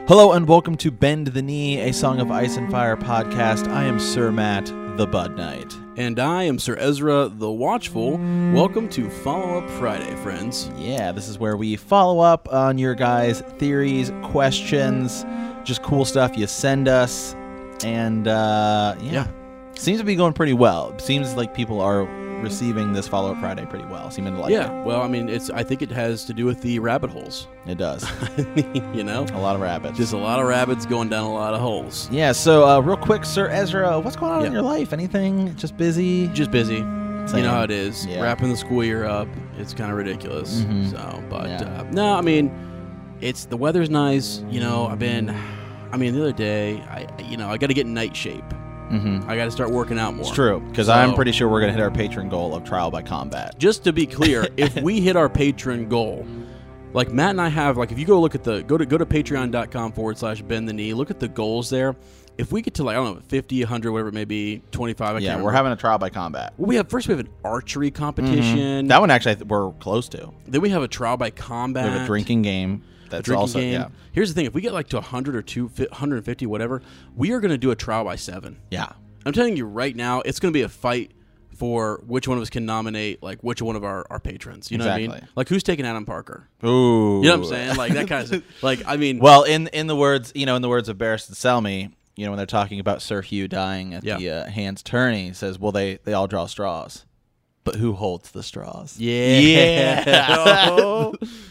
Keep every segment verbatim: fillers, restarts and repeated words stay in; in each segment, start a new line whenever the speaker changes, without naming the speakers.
Hello and welcome to Bend the Knee, a Song of Ice and Fire podcast. I am Sir Matt, the Bud Knight.
And I am Sir Ezra, the Watchful. Welcome to Follow Up Friday, friends.
Yeah, this is where we follow up on your guys' theories, questions, just cool stuff you send us. And, uh, yeah.
Yeah.
Seems to be going pretty well. It seems like people are receiving this Follow Up Friday pretty well. Seeming to like
yeah,
it.
well, I mean, it's. I think it has to do with the rabbit holes.
It does.
I mean, you know?
A lot of rabbits.
Just a lot of rabbits going down a lot of holes.
Yeah, so uh, real quick, Sir Ezra, what's going on
Yeah.
in your life? Anything? Just busy?
Just busy.
Same.
You know how it is.
Yeah.
Wrapping the school year up. It's kind of ridiculous.
Mhm.
So, but,
Yeah.
uh, no, I mean, it's the weather's nice. You know, I've been, I mean, the other day, I, you know, I got to get in night shape.
Mm-hmm.
I got to start working out more.
It's true, because
So-
I'm pretty sure we're going to hit our patron goal of trial by combat.
Just to be clear, if we hit our patron goal, like Matt and I have, like if you go look at the go to go to patreon.com forward slash bend the knee, look at the goals there. If we get to like I don't know fifty, a hundred, whatever it may be, twenty-five. I
Yeah,
can't
we're
remember.
having a trial by combat.
Well, we have first we have an archery competition.
That one actually I th- we're close to.
Then we have a trial by
We
combat.
have a drinking game. That's
a drinking
also
game.
yeah,
Here's the thing: if we get like to a hundred or two, one hundred fifty, whatever, we are going to do a trial by seven.
yeah.
I'm telling you right now, it's going to be a fight for which one of us can nominate, like which one of our, our patrons. You know what I mean?
Exactly.
Like who's taking Adam Parker?
Ooh,
You know what I'm saying? Like that kind of like I mean,
Well, in in the words you know, in the words of Barristan Selmy, you know, when they're talking about Sir Hugh dying at
Yeah.
the uh, hand's tourney, he says, "Well, they they all draw straws, but who holds the straws?"
yeah,
Yeah.
oh,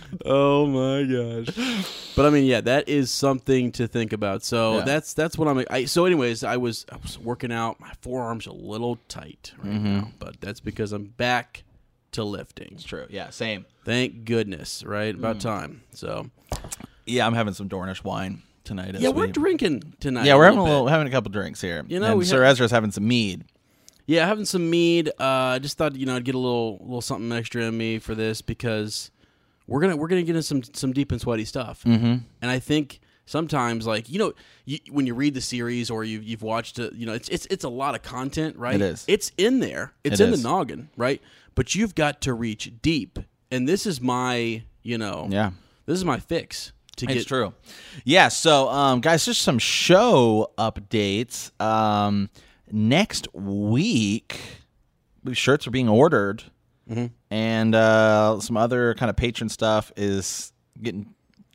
oh my gosh! But I mean, yeah, that is something to think about. So
Yeah.
that's that's what I'm. I, so, anyways, I was I was working out. My forearms a little tight right
Mm-hmm.
now, but that's because I'm back to lifting.
It's true. Yeah, same.
Thank goodness, right?
Mm.
About time. So
Yeah, I'm having some Dornish wine tonight. as
yeah, we're
we-
drinking tonight.
Yeah, we're having a
bit.
little, having a couple drinks here.
You know,
and
we
Sir
ha-
Ezra's having some mead.
Yeah, having some mead. Uh, I just thought you know I'd get a little little something extra in me for this because we're gonna we're gonna get into some some deep and sweaty stuff.
Mm-hmm.
And I think sometimes like you know you, when you read the series or you've you've watched it, you know it's it's it's a lot of content, right?
It is.
It's in there. It's
It
in
is.
the noggin, right? But you've got to reach deep, and this is my you know
Yeah.
this is my fix to get
It's true. Yeah, so um, guys, just some show updates. Um, next week, shirts are being ordered,
Mhm.
and uh, some other kind of patron stuff is getting.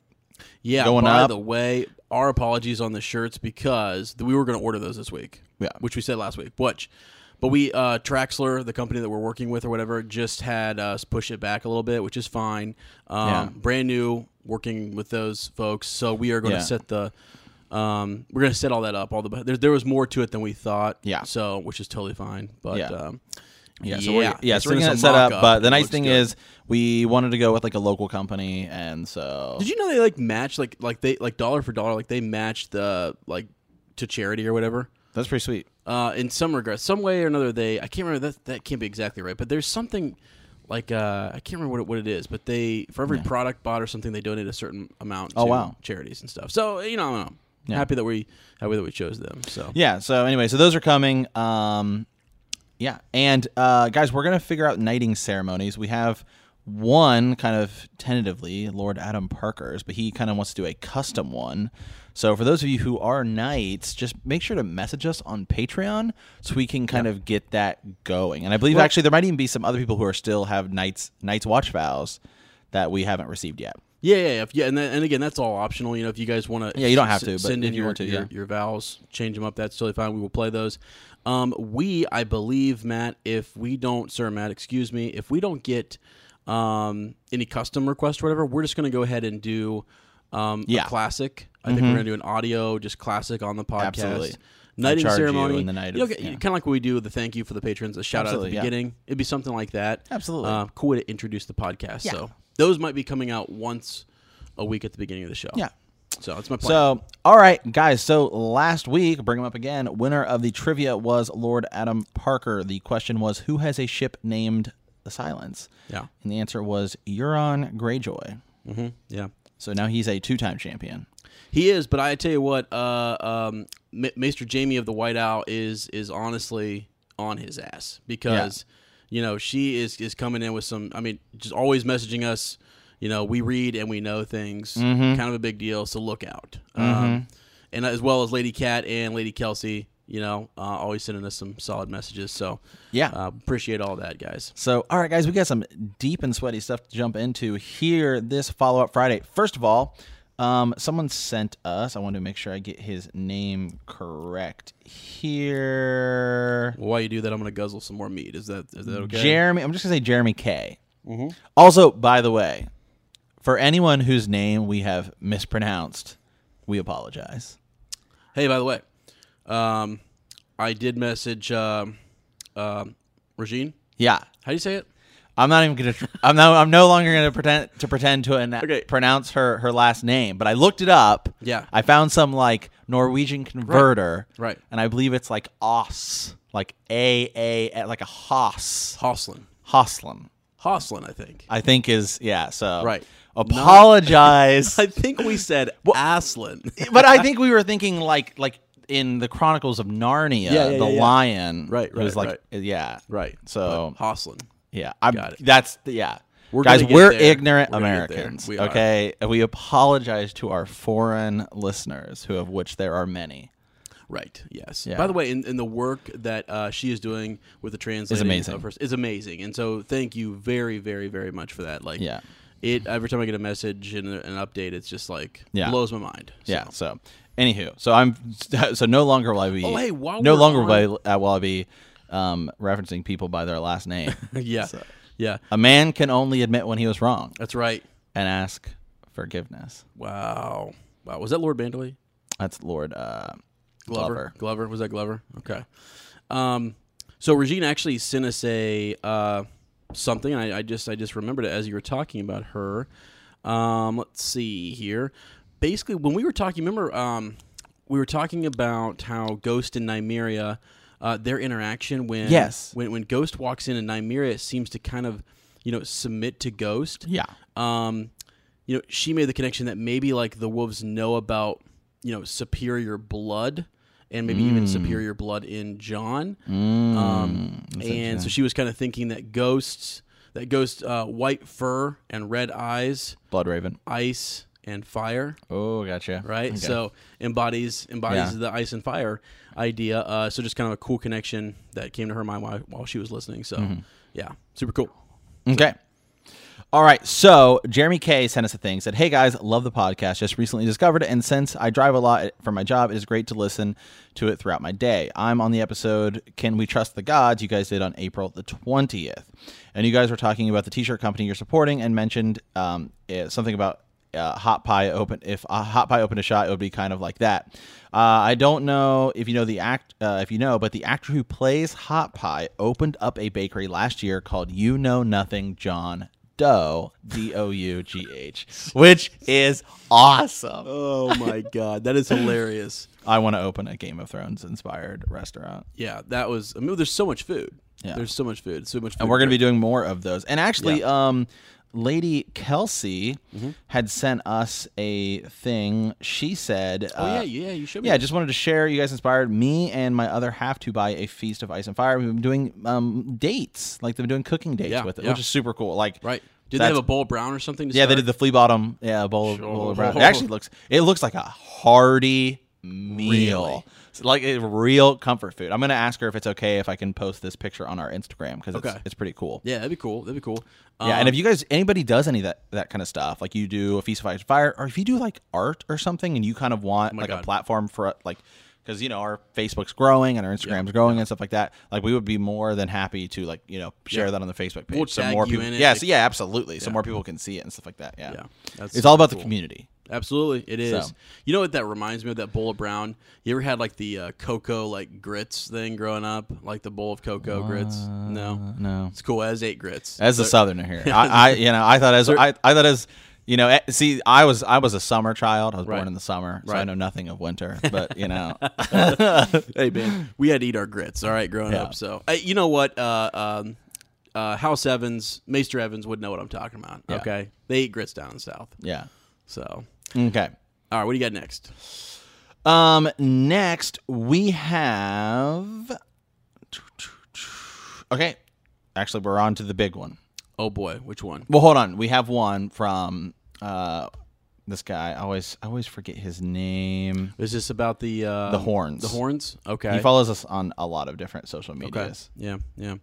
Yeah,
going
by
up.
the way, our apologies on the shirts because we were going to order those this week.
Yeah.
Which we said last week. Which, but we, uh, Traxler, the company that we're working with or whatever, just had us push it back a little bit, which is fine. Um,
Yeah.
Brand new, working with those folks. So we are going to
Yeah.
set the, um, we're going to set all that up. All the there, there was more to it than we thought.
Yeah.
So, which is totally fine. But,
Yeah.
um,
Yeah, so we're, yeah,
it's
so we're
just
gonna
a
set up.
mock-up.
But the
It
nice
looks
thing
good.
is, we wanted to go with like a local company, and so
Did you know they like match like like they like dollar for dollar like they match the like to charity or whatever?
that's pretty sweet.
Uh, in some regards, some way or another, they I can't remember that that can't be exactly right, but there's something like uh, I can't remember what it, what it is, but they for every
Yeah.
product bought or something, they donate a certain amount
Oh,
to
wow.
charities and stuff. So you know, I don't know.
Yeah.
Happy that we happy that we chose them. So
Yeah. So anyway, so those are coming. Um, yeah, and uh, guys, we're gonna figure out knighting ceremonies. We have one kind of tentatively, Lord Adam Parker's, but he kind of wants to do a custom one. So for those of you who are knights, just make sure to message us on Patreon so we can kind of get that going. And I believe
Well-
actually there might even be some other people who are still have knights knights watch vows that we haven't received yet.
yeah, yeah, yeah. If, yeah and, then, and again, that's all optional. You know, if you guys want to,
Yeah, you don't have to, but
send in
if you
your
want to,
your,
yeah.
your vows, change them up. That's totally fine. We will play those. Um, we, I believe, Matt, if we don't, Sir Matt, excuse me, if we don't get um, any custom requests or whatever, we're just going to go ahead and do um,
Yeah.
a classic. I think we're going to do an audio, just classic on the podcast.
Absolutely.
Knighting
I charge you
ceremony.
in the night
You
of-
know,
yeah.
kind of like what we do with the thank you for the patrons, a shout
Absolutely,
out
yeah.
at the beginning. It'd be something like that.
Absolutely.
Uh, cool way to introduce the podcast.
Yeah.
So those might be coming out once a week at the beginning of the show.
Yeah.
So that's my plan.
So, all right, guys. So last week, bring him up again. Winner of the trivia was Lord Adam Parker. The question was, who has a ship named the Silence?
yeah.
And the answer was Euron Greyjoy.
Mm-hmm. Yeah.
So now he's a two-time champion.
He is, but I tell you what, uh, um, Ma- Maester Jamie of the White Owl is is honestly on his ass because, you know, she is, is coming in with some, I mean, just always messaging us, you know, we read and we know things.
Mm-hmm.
Kind of a big deal, so look out.
Mm-hmm.
Um, and as well as Lady Cat and Lady Kelsey, you know, uh, always sending us some solid messages. So
Yeah.
uh, appreciate all that, guys.
So, all right, guys, we got some deep and sweaty stuff to jump into here this follow-up Friday. First of all, um, someone sent us, I want to make sure I get his name correct here.
Well, while you do that, I'm going to guzzle some more meat. Is that is that okay?
Jeremy, I'm just going to say Jeremy K.
Mm-hmm.
Also, by the way, for anyone whose name we have mispronounced, we apologize.
Hey, by the way, um, I did message um, um, Regine.
Yeah.
How do you say it?
I'm not even gonna. I'm no. I'm no longer gonna pretend to pretend to an-
Okay.
pronounce her her last name. But I looked it up.
Yeah.
I found some like Norwegian converter.
Right.
And I believe it's like os, like a a like a hoss,
Hoslin.
Hoslin.
Hoslin, I think.
I think is yeah. So
Right.
apologize.
I think we said Aslin.
But I think we were thinking like like in the Chronicles of Narnia,
Yeah, yeah,
the
yeah, yeah.
lion.
Right,
It was
right,
like yeah.
right.
So
But Hoslin.
yeah, I'm,
Got it.
that's the, yeah.
We're
Guys,
gonna get
we're
there.
ignorant
We're gonna get there.
Americans.
We are.
Okay, and we apologize to our foreign listeners, who of which there are many.
Right. Yes.
Yeah.
By the way, in, in the work that uh, she is doing with the translating
amazing.
of her, is amazing, and so thank you very, very, very much for that. Like,
Yeah.
it every time I get a message and a- an update, it's just like
Yeah.
blows my mind. So.
Yeah. So, anywho, so I'm so no longer will I be.
Oh, hey, while
no
we're
longer
on-
will I, uh, will I be um, referencing people by their last name.
yeah.
So,
Yeah.
a man can only admit when he was wrong
That's right.
and ask forgiveness.
Wow. Wow. Was that Lord Bandeley?
That's Lord uh,
Glover.
Glover.
Glover. Was that Glover? Okay. Um, so Regina actually sent us a uh, something. I, I just I just remembered it as you were talking about her. Um, let's see here. Basically, when we were talking, remember um, we were talking about how Ghost and Nymeria, uh, their interaction when
Yes.
when when Ghost walks in and Nymeria seems to kind of you know submit to Ghost.
Yeah.
Um, you know, she made the connection that maybe like the wolves know about, you know, superior blood and maybe even superior blood in John.
Mm,
Um,
that's
and so
interesting.
she was kind of thinking that ghosts, that ghost, uh, white fur and red eyes,
Blood Raven.
ice and fire,
Oh, gotcha.
right?
Okay.
So embodies embodies
Yeah.
the ice and fire idea. Uh, so just kind of a cool connection that came to her mind while, while she was listening. So
Mm-hmm.
yeah, super cool.
Okay. All right. So Jeremy K sent us a thing. Said, "Hey guys, love the podcast. Just recently discovered it, and since I drive a lot for my job, it is great to listen to it throughout my day. I'm on the episode Can We Trust the Gods you guys did on April the twentieth, and you guys were talking about the t-shirt company you're supporting and mentioned um, eh, something about uh, Hot Pie open. If uh, Hot Pie opened a shot, it would be kind of like that. Uh, I don't know if you know the act, uh, if you know, but the actor who plays Hot Pie opened up a bakery last year called You Know Nothing John Doe, D O U G H, which is awesome.
Oh my god, that is hilarious.
I want to open a Game of Thrones inspired restaurant.
Yeah, that was. I mean, there's so much food.
Yeah.
There's so much food. So much food.
And we're going to be doing more of those. And actually,
Yeah.
um, Lady Kelsey
Mm-hmm.
had sent us a thing. She said,
Oh
uh,
yeah, yeah. You should.
Yeah, just wanted to share. You guys inspired me and my other half to buy a Feast of Ice and Fire. We've been doing um, dates, like they've been doing cooking dates
Yeah,
with it,
yeah.
which is super cool. Like,
right. Did they
that's-
have a bowl of brown or something? To
yeah, they
start?
did the flea bottom, yeah, bowl, of- bowl of brown. It
Sure.
actually looks, it looks like a hearty meal,
Really?
It's like a real comfort food. I'm gonna ask her if it's okay if I can post this picture on our Instagram because
Okay.
it's, it's pretty cool.
Yeah, that'd be cool. That'd be cool.
Yeah, and if you guys, anybody does any of that, that kind of stuff, like you do a Feast of Ice and Fire, or if you do like art or something and you kind of want like a
Oh God.
platform for like, because, you know, our Facebook's growing and our Instagram's growing and stuff like that, like we would be more than happy to like, you know, share
Yeah.
that on the Facebook page.
We'll
so
tag
more
you
people,
in it,
yeah,
like-
so yeah, absolutely. So
Yeah.
more people can see it and stuff like that. Yeah.
yeah, that's
It's all about
cool.
the community.
Absolutely, it is.
So.
You know what that reminds me of? That bowl of brown. You ever had like the uh, cocoa like grits thing growing up, like the bowl of cocoa grits? No,
Uh, no.
it's cool. As ate grits.
As a
So-
southerner here, I, I, you know, I thought as I, I thought as, you know, eh, see, I was I was a summer child. I was
Right.
born in the summer, so I
Right.
know nothing of winter. But you know,
Hey man, we had to eat our grits. All right, growing
Yeah.
up. So uh, you know what? Uh, um, uh, House Evans, Maester Evans would know what I'm talking about.
Yeah.
Okay, they eat grits down in the South.
yeah.
So
Okay.
all right, what do you got next?
Um. Next, we have. Okay, actually, we're on to the big one.
Oh boy, which one?
Well, hold on. We have one from uh, this guy. I always I always forget his name.
Is this about the uh,
The horns.
The horns. Okay.
He follows us on a lot of different social
Okay.
medias.
Yeah. Yeah.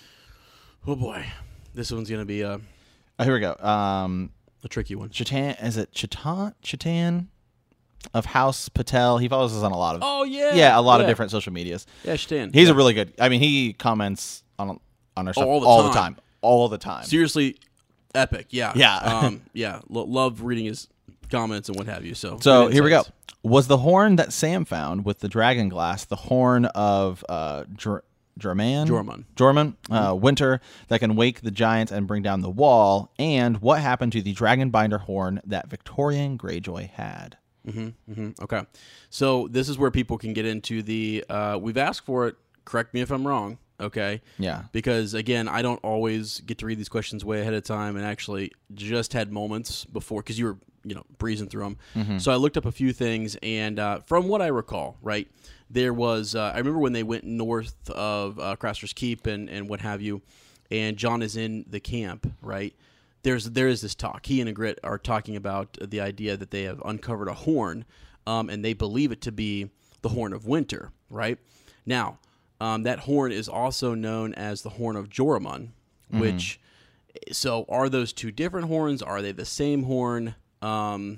Oh boy, this one's gonna be a
Oh, here we go. Um,
a tricky one.
Chatan, is it Chatan? Chatan of House Patel. He follows us on a lot of
Oh yeah.
yeah, a lot
yeah.
of different social medias.
Yeah, Stan.
He's
yeah.
a really good. I mean, he comments on on our stuff
all the
all
time.
the time, all the time.
seriously epic. Yeah.
Yeah.
um, yeah. Lo- love reading his comments and what have you. So.
So
good
here we go.
insights.
Was the horn that Sam found with the dragon glass the horn of uh, Jor- Jorman?
Jormungand.
Jormungand, uh, Winter, that can wake the giants and bring down the wall? And what happened to the dragon binder horn that Victorian Greyjoy had?
Mm-hmm, mm-hmm. Okay. So this is where people can get into the. Uh, we've asked for it. Correct me if I'm wrong. Okay.
Yeah.
Because again, I don't always get to read these questions way ahead of time, and actually just had moments before because you were, you know, breezing through them.
Mm-hmm.
So I looked up a few things, and uh, from what I recall, right, there was. Uh, I remember when they went north of uh, Craster's Keep and and what have you, and John is in the camp, right. There's there is this talk. He and Ygritte are talking about the idea that they have uncovered a horn, um, and they believe it to be the Horn of Winter. Right now, um, that horn is also known as the Horn of Joramun. Mm-hmm. Which, so are those two different horns? Are they the same horn? Um,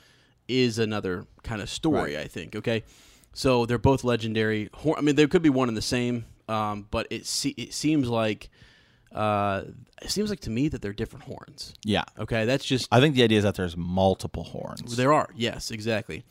is another kind of story,
Right.
I think. Okay, so they're both legendary. Horn, I mean, there could be one and the same, um, but it se- it seems like. Uh, it seems like to me that they're different horns.
Yeah.
Okay, that's just
I think the idea is that there's multiple horns.
there are. Yes, exactly.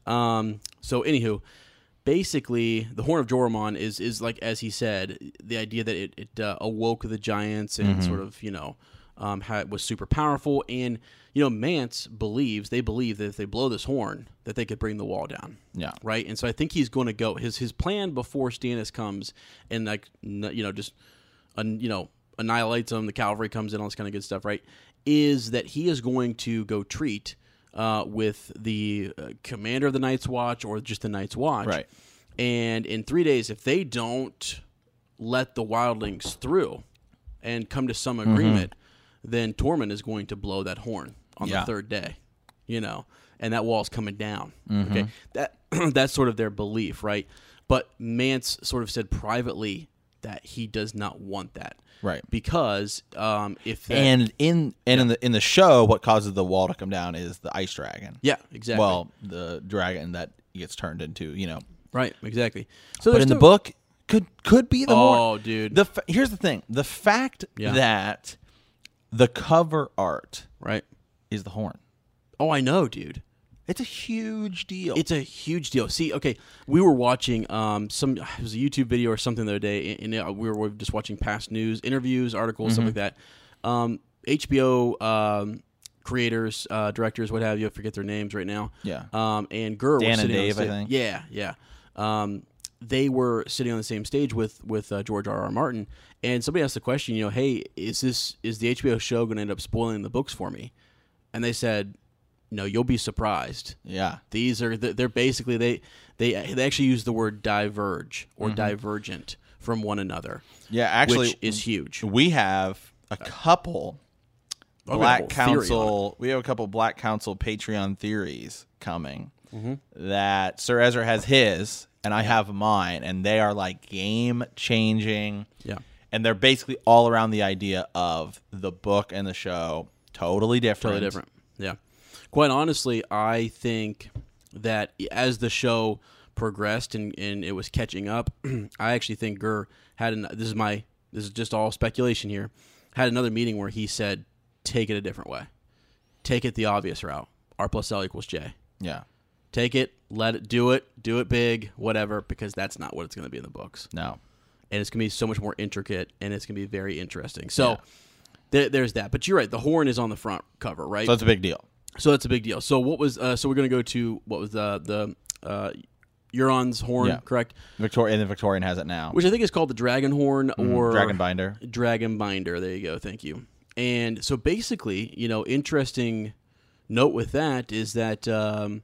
Um, so anywho, basically, the Horn of Joramun is is like as he said, the idea that it, it uh, awoke the giants and
Mm-hmm.
sort of you know um, how it was super powerful. And you know, Mance believes they believe that if they blow this horn, that they could bring the wall down.
Yeah.
Right. And so I think he's going to go. His his plan before Stannis comes and like n- you know just uh, you know. annihilates them, the cavalry comes in, all this kind of good stuff, right, is that he is going to go treat uh, with the uh, commander of the Night's Watch or just the Night's Watch.
Right.
And in three days, if they don't let the wildlings through and come to some agreement, mm-hmm. then Tormund is going to blow that horn on
Yeah.
the third day, you know, and that wall's coming down.
Mm-hmm.
Okay, that that's sort of their belief, right? But Mance sort of said privately that he does not want that.
Right.
Because um, if that,
And in and in the in the show, what causes the wall to come down is the ice dragon.
yeah, exactly.
Well, the dragon that gets turned into, you know.
right, exactly. So
But
there's
in the
no-
book, could could be the
oh,
horn.
dude,
The fa- here's the thing: the fact
Yeah.
that the cover art
right?
is the horn.
Oh, I know, dude.
It's a huge deal.
It's a huge deal. See, okay, we were watching um some it was a YouTube video or something the other day, and, and we were just watching past news, interviews, articles,
Mm-hmm.
stuff like that. Um, H B O um, creators, uh, directors, what have you, I forget their names right now.
Yeah.
Um, and Gurr
Dan
was
and
sitting on
Dave,
the
I
sta-
think.
Yeah, yeah. Um, they were sitting on the same stage with with uh, George R. R. Martin, and somebody asked the question, you know, hey, is this is the H B O show going to end up spoiling the books for me? And they said, no, you'll be surprised.
yeah.
These are they're basically they they they actually use the word diverge or
Mm-hmm.
divergent from one another,
Yeah, actually,
which is huge.
we have a couple
I've got a
Black
whole theory on
Council. We have a couple Black Council Patreon theories coming.
Mm-hmm.
That Sir Ezra has his, and I have mine, and they are like game changing.
Yeah.
And they're basically all around the idea of the book and the show totally different.
Totally different. Yeah. Quite honestly, I think that as the show progressed and, and it was catching up, I actually think Gurr had an, this is my this is just all speculation here. Had another meeting where he said, "Take it a different way. Take it the obvious route. R plus L equals J.
Yeah.
Take it, let it do it, do it big, whatever, because that's not what it's going to be in the books.
No.
And it's going to be so much more intricate, and it's going to be very interesting. So
Yeah.
there, there's that. But you're right. The horn is on the front cover, right?
So it's a big deal.
So that's a big deal. So what was? Uh, so we're going to go to what was the the uh, Euron's horn,
Yeah.
correct?
Victoria and the Victorian has it now.
Which I think is called the Dragon Horn or
Dragon Binder.
Dragon Binder. There you go. Thank you. And so basically, you know, interesting note with that is that um,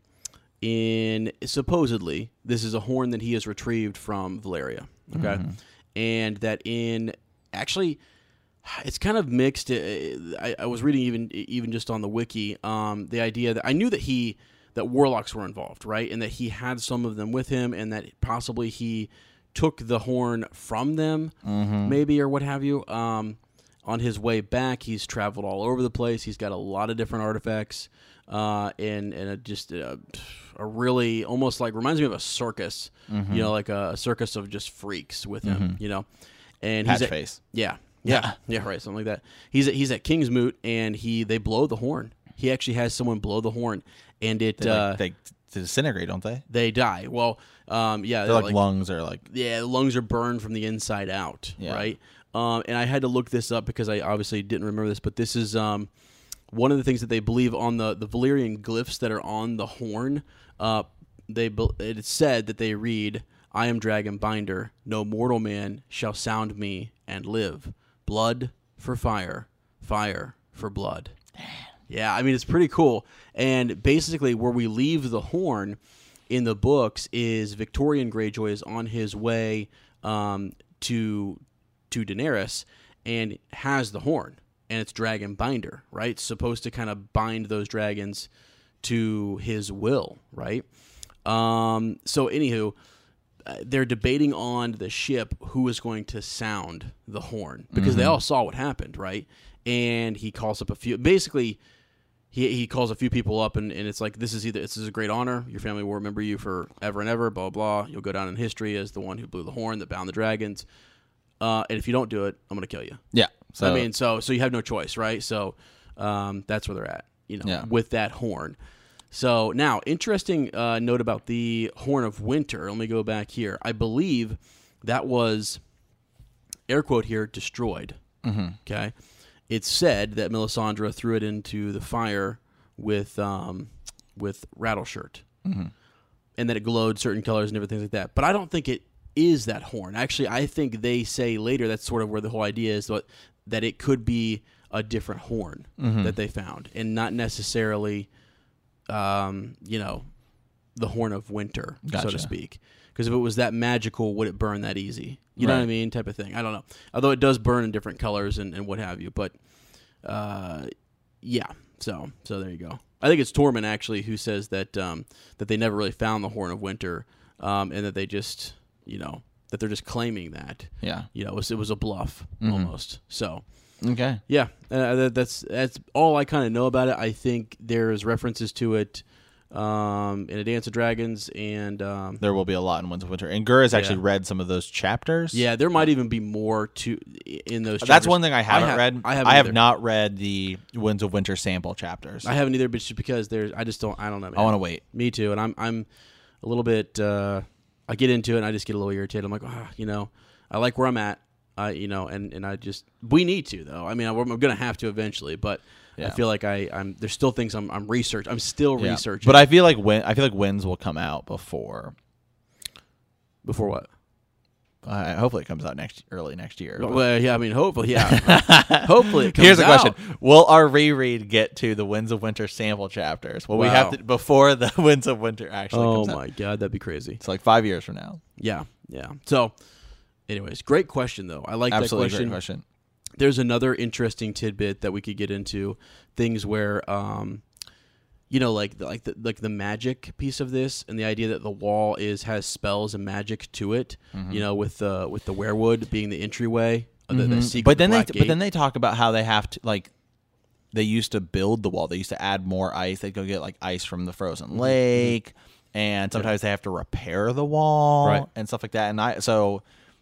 in supposedly this is a horn that he has retrieved from Valeria. Okay, and that in actually, It's kind of mixed. I, I was reading even even just on the wiki, um, the idea that I knew that he that warlocks were involved, right, and that he had some of them with him, and that possibly he took the horn from them, mm-hmm. maybe or what have you. Um, on his way back, he's traveled all over the place. He's got a lot of different artifacts, uh, and and a, just a, a really almost like reminds me of a circus, mm-hmm. you know, like a, a circus of just freaks with him, mm-hmm. you know, and
Patch
he's at,
face,
yeah. Yeah, yeah, right, something like that. He's at, he's at Kingsmoot, and he they blow the horn. He actually has someone blow the horn, and it
they,
uh,
like, they disintegrate, don't they?
They die. Well, um, yeah,
they're like, like lungs or like
yeah, lungs are burned from the inside out,
yeah.
right? Um, and I had to look this up because I obviously didn't remember this, but this is um, one of the things that they believe on the the Valyrian glyphs that are on the horn. Uh, they it's said that they read, "I am Dragon Binder. No mortal man shall sound me and live. Blood for fire, fire for blood." Yeah, I mean, it's pretty cool. And basically where we leave the horn in the books is Victorian Greyjoy is on his way um, to to Daenerys and has the horn. And it's Dragon Binder, right? It's supposed to kind of bind those dragons to his will, right? Um, so anywho, Uh, they're debating on the ship who is going to sound the horn because mm-hmm. they all saw what happened, right? And he calls up a few. Basically, he he calls a few people up, and, and it's like this is either this is a great honor. Your family will remember you forever and ever. Blah blah. You'll go down in history as the one who blew the horn that bound the dragons. Uh, and if you don't do it, I'm going to kill you.
Yeah. So
I mean, so so you have no choice, right? So um, that's where they're at, you know,
yeah.
with that horn. So now, interesting uh, note about the Horn of Winter. Let me go back here. I believe that was, air quote here, destroyed.
Mm-hmm.
Okay, it's said that Melisandre threw it into the fire with um, with Rattleshirt,
mm-hmm.
and that it glowed certain colors and different things like that. But I don't think it is that horn. Actually, I think they say later that's sort of where the whole idea is that, that it could be a different horn
mm-hmm.
that they found, and not necessarily. Um, you know, the Horn of Winter,
gotcha.
so to speak. Because if it was that magical, would it burn that easy? You
right.
know what I mean? Type of thing. I don't know. Although it does burn in different colors and, and what have you. But, uh, yeah. So so there you go. I think it's Tormund, actually, who says that um, that they never really found the Horn of Winter um, and that they just, you know, that they're just claiming that.
Yeah.
You know, it was, it was a bluff
mm-hmm.
almost. So.
Okay.
Yeah, uh, that, that's that's all I kind of know about it. I think there's references to it um, in A Dance of Dragons, and um,
there will be a lot in Winds of Winter. And Gur has actually
yeah.
read some of those chapters.
Yeah, there might even be more to in those. chapters.
That's one thing I haven't
I ha-
read.
I, haven't
I have
either.
not read the Winds of Winter sample chapters.
I haven't either, but just because there's, I just don't. I don't know. Man.
I want to wait.
Me too, and I'm I'm a little bit. Uh, I get into it, and I just get a little irritated. I'm like, ah, you know, I like where I'm at. Uh, you know, and, and I just we need to though. I mean, I'm, I'm going to have to eventually, but yeah. I feel like I, I'm there's still things I'm I'm research. I'm still
yeah.
researching.
But I feel like when I feel like Winds will come out before.
Before what?
Uh, hopefully, it comes out next early next year.
Well, well yeah, I mean, hopefully, yeah. hopefully, it comes
Here's a
out.
question: will our reread get to the Winds of Winter sample chapters? Will
wow.
we have to before the Winds of Winter actually
oh
comes out?
Oh my god, that'd be crazy.
It's like five years from now.
Yeah, yeah. So. Anyways, great question, though. I like
Absolutely
that question.
Great question.
There's another interesting tidbit that we could get into, things where, um, you know, like like the, like the magic piece of this, and the idea that the wall is has spells and magic to it. Mm-hmm. You know, with the with the werewood being the entryway, mm-hmm. the, the secret.
But then they
gate.
but then they talk about how they have to like. They used to build the wall. They used to add more ice. They'd go get like ice from the frozen lake, mm-hmm. and sometimes yeah. they have to repair the wall
right.
and stuff like that. And I so.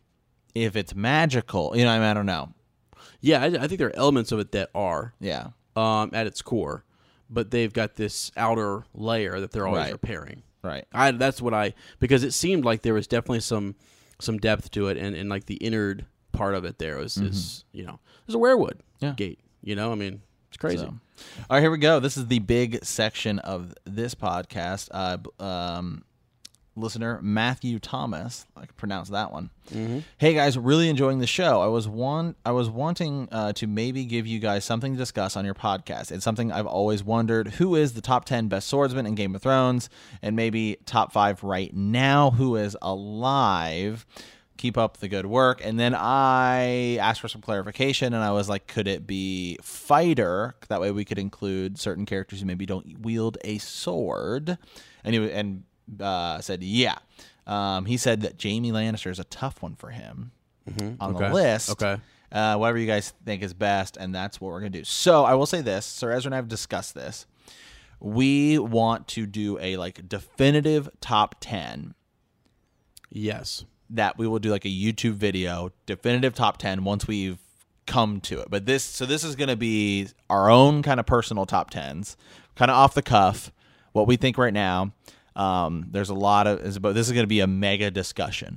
If it's magical, you know, I mean, I don't know.
Yeah, I, I think there are elements of it that are,
yeah,
um, at its core, but they've got this outer layer that they're always
right.
repairing.
Right.
I that's what I because it seemed like there was definitely some some depth to it, and, and like the innard part of it there was mm-hmm. is you know there's a werewood
yeah.
gate. You know, I mean, it's crazy.
So. All right, here we go. This is the big section of this podcast. Uh, um. Listener Matthew Thomas, I can pronounce that one.
Mm-hmm.
Hey guys, really enjoying the show. I was one. I was wanting uh, to maybe give you guys something to discuss on your podcast. It's something I've always wondered: who is the top ten best swordsman in Game of Thrones, and maybe top five right now? Who is alive? keep up the good work. And then I asked for some clarification, and I was like, could it be fighter? That way we could include certain characters who maybe don't wield a sword. And he and uh, said, yeah. Um, he said that Jaime Lannister is a tough one for him
Mm-hmm.
on
Okay.
the list.
Okay.
Uh, whatever you guys think is best, and that's what we're going to do. So I will say this. Sir Ezra and I have discussed this. We want to do a like definitive top ten
Yes.
that we will do like a YouTube video, definitive top ten once we've come to it. But this, so this is going to be our own kind of personal top tens, kind of off the cuff, what we think right now. Um, there's a lot of, is about, this is going to be a mega discussion.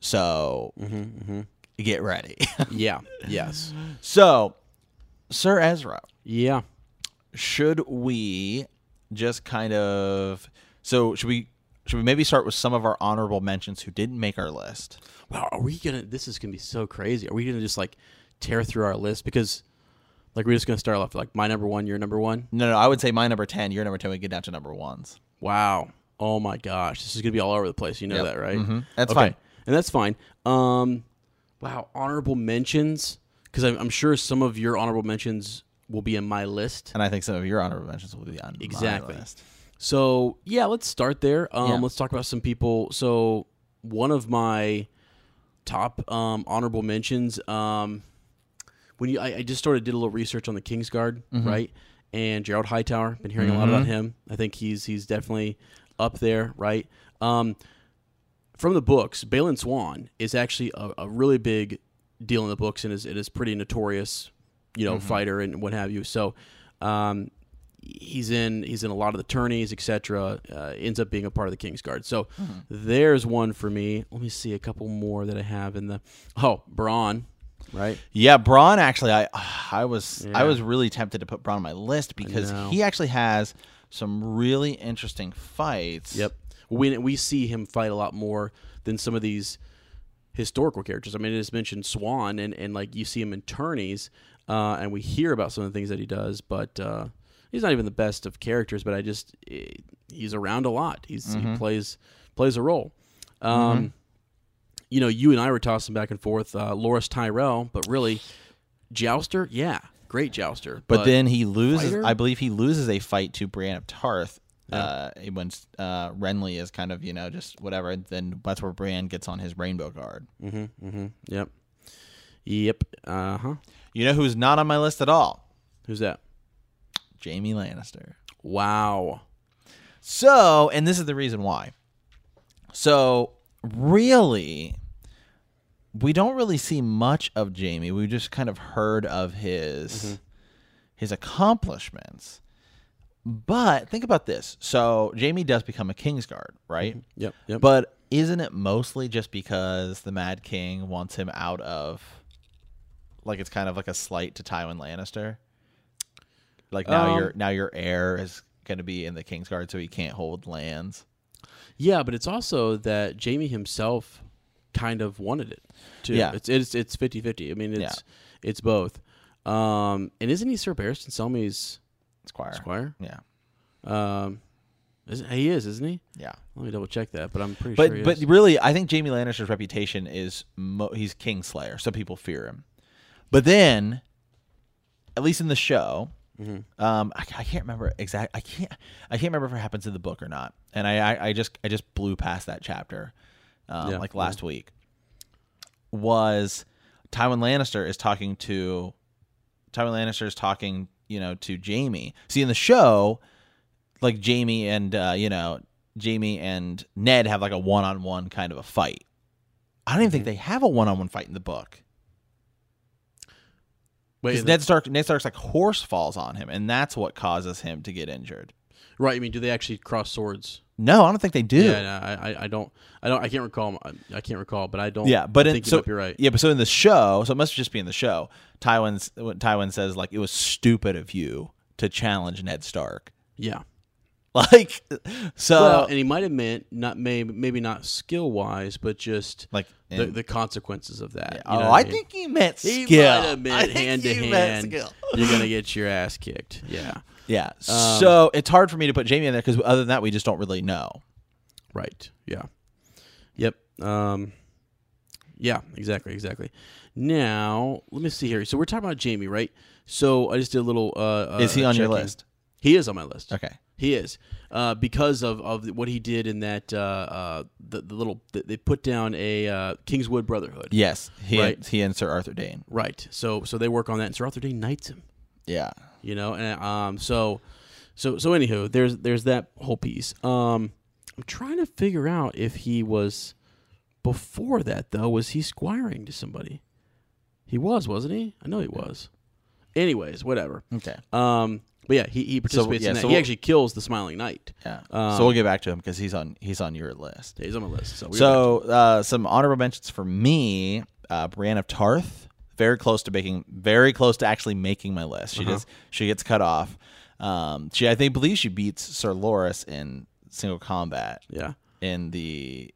So
Mm-hmm, mm-hmm.
get ready.
Yeah. Yes.
So, Sir Ezra,
Yeah.
should we just kind of, so should we, should we maybe start with some of our honorable mentions who didn't make our list?
Wow. Are we gonna? This is gonna be so crazy. Are we gonna just like tear through our list because, like, we're just gonna start off like my number one, your number one?
No, no, I would say my number ten, your number ten, we get down to number ones.
Wow. Oh my gosh. This is gonna be all over the place. You know
Yep.
that, right?
Mhm. That's
okay.
fine.
And that's fine. Um, wow. Honorable mentions, because I'm, I'm sure some of your honorable mentions will be in my list.
And I think some of your honorable mentions will be on
Exactly.
my list.
So yeah, let's start there. Um,
Yeah.
Let's talk about some people. So one of my top um, honorable mentions. Um, when you, I, I just started did a little research on the Kingsguard,
Mm-hmm.
right? And Gerald Hightower. Been hearing a lot about him. I think he's he's definitely up there, right? Um, from the books, Balin Swan is actually a, a really big deal in the books, and is it is pretty notorious, you know,
Mm-hmm.
fighter and what have you. So. Um, He's in. He's in a lot of the tourneys, et cetera. Uh, ends up being a part of the Kingsguard. So
Mm-hmm.
there's one for me. Let me see a couple more that I have in the. Oh, Braun, right?
Yeah, Braun actually, I I was
Yeah.
I was really tempted to put Braun on my list because
know.
he actually has some really interesting fights.
Yep. We we see him fight a lot more than some of these historical characters. I mean, I just mentioned Swan, and, and like you see him in tourneys, uh, and we hear about some of the things that he does, but uh, he's not even the best of characters. But I just eh, he's around a lot. He's
Mm-hmm.
he plays plays a role. Um,
Mm-hmm.
You know, you and I were tossing back and forth. Uh, Loras Tyrell, but really, Jouster, yeah, great Jouster.
But, then he loses.
fighter?
I believe he loses a fight to Brienne of Tarth. Uh, when uh, Renly is kind of, you know, just whatever. And then that's where Brienne gets on his rainbow guard.
Mm-hmm, mm-hmm, yep, yep, uh huh.
You know who's not on my list at all?
Who's that?
Jaime Lannister.
Wow.
So, and this is the reason why. So, really, we don't really see much of Jaime. We just kind of heard of his
Mm-hmm.
his accomplishments. But think about this. So, Jaime does become a Kingsguard, right?
Yep, yep.
But isn't it mostly just because the Mad King wants him out of, like, it's kind of like a slight to Tywin Lannister? Like now
Um,
your now your heir is going to be in the Kingsguard, so he can't hold lands.
Yeah, but it's also that Jaime himself kind of wanted it too.
Yeah.
It's it's it's fifty-fifty. I mean, it's
Yeah.
it's both. Um, and isn't he Sir Barristan Selmy's
Squire.
squire?
Yeah.
Um, is, he is, isn't he?
Yeah.
Let me double check that, but I'm pretty
But
sure he
but
is.
really, I think Jaime Lannister's reputation is mo- he's Kingslayer, so people fear him. But then, at least in the show,
Mm-hmm.
um, I, I can't remember exact. I can't. I can't remember if it happens in the book or not. And I, I, I just, I just blew past that chapter, um,
Yeah,
like last week. Was Tywin Lannister is talking to Tywin Lannister is talking, you know, to Jaime. See, in the show, like Jaime and uh, you know, Jaime and Ned have like a one-on-one kind of a fight. I don't even think they have a one-on-one fight in the book.
Wait,
Because
the-
Ned Stark, Ned Stark's like horse falls on him, and that's what causes him to get injured.
right? I mean, do they actually cross swords?
No, I don't think they do.
Yeah, no, I, I- I don't, I don't, I can't recall. I, I can't recall, but I don't.
Yeah, but
I
in,
think you
so
might be right.
yeah, but so in the show, so it must just be in the show. Tywin's when Tywin says like it was stupid of you to challenge Ned Stark.
Yeah.
Like so,
Well, and he might have meant not maybe maybe not skill wise, but just
like
the,
in-
the consequences of that.
oh,
You know
I
what mean?
think he meant
He
skill.
might have
I
meant
think
hand to
he meant
hand.
skill.
You're gonna get your ass kicked. Yeah.
Yeah.
Um,
so it's hard for me to put Jaime in there because other than that, we just don't really know.
Right. Yeah. Yep. Um, Yeah, exactly, exactly. Now, let me see here. So we're talking about Jaime, right? So I just did a little. Uh,
Is he
uh,
on your
checking.
list?
He is on my list.
Okay.
He is uh, because of, of what he did in that uh, uh, the, the little they put down a uh, Kingswood Brotherhood.
Yes, he
Right.
he and Sir Arthur Dane.
Right. So so they work on that, and Sir Arthur Dane knights him.
Yeah.
You know, and um, so so so anywho, there's there's that whole piece. Um, I'm trying to figure out if he was before that though. Was he squiring to somebody? He was, wasn't he? I know he was. Anyways, whatever.
Okay.
Um, but yeah, he, he participates
yeah,
in that.
so
he
we'll-
actually kills the Smiling Knight.
Yeah.
Um,
so we'll get back to him because he's on he's on your list.
Yeah, he's on my list. So, we'll
So uh, some honorable mentions for me: uh, Brienne of Tarth, very close to making, very close to actually making my list. She
Uh-huh.
just she gets cut off. Um, she I think believe she beats Sir Loras in single combat
yeah.
in the.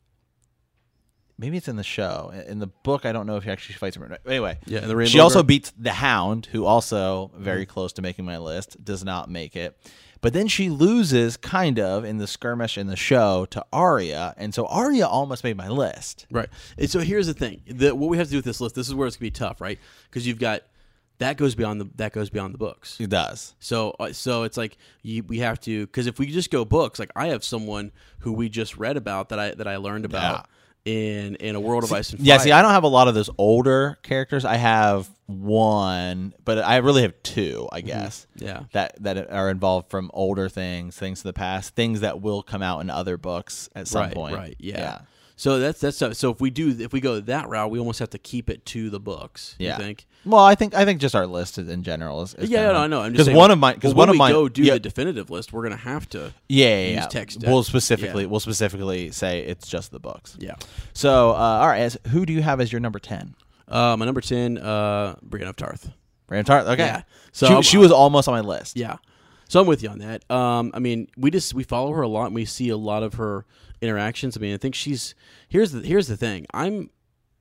Maybe it's in the show. In the book, I don't know if he actually fights him. or not. Anyway,
Yeah, in the Rainbow
she also
Guard.
beats the Hound, who also very close to making my list, does not make it. But then she loses, kind of, in the skirmish in the show to Arya, and so Arya almost made my list.
Right. And so here's the thing: the, what we have to do with this list. This is where it's gonna be tough, right? Because you've got that goes beyond the that goes beyond the books.
It does.
So uh, so it's like you, we have to because if we just go books, like I have someone who we just read about that I that I learned about in in a World of Ice and Fire.
Yeah, see, I don't have a lot of those older characters. I have one, but I really have two, I guess.
Yeah.
That that are involved from older things, things of the past, things that will come out in other books at some
right,
point.
Right. Yeah. So that's that's so if we do if we go that route, we almost have to keep it to the books.
Yeah.
You think?
Well, I think I think just our list is- in general is, is
Yeah,
kind
no,
of-
I know. I'm just
because
saying,
one of my because
well,
one
when
of my
we go do
yeah,
the definitive list, we're gonna have to.
yeah, yeah,
use
yeah.
text
We'll
deck.
specifically
Yeah.
we'll specifically say it's just the books.
Yeah.
So, uh, all right, as, who do you have as your number ten?
Uh, my number ten, uh, Brienne of Tarth.
Brienne of Tarth. Okay,
Yeah. So
she,
I'm-
she was almost on my list.
Yeah. So I'm with you on that. Um, I mean, we just we follow her a lot, and we see a lot of her interactions. I mean, I think she's here's the here's the thing. I'm,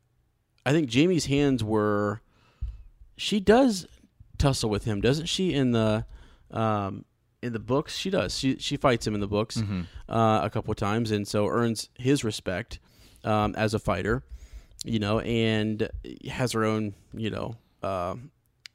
I think Jaime's hands were. She does tussle with him, doesn't she? In the, um, in the books, she does. She she fights him in the books
Mm-hmm.
uh, a couple of times, and so earns his respect um, as a fighter. You know, and has her own. You know. Um,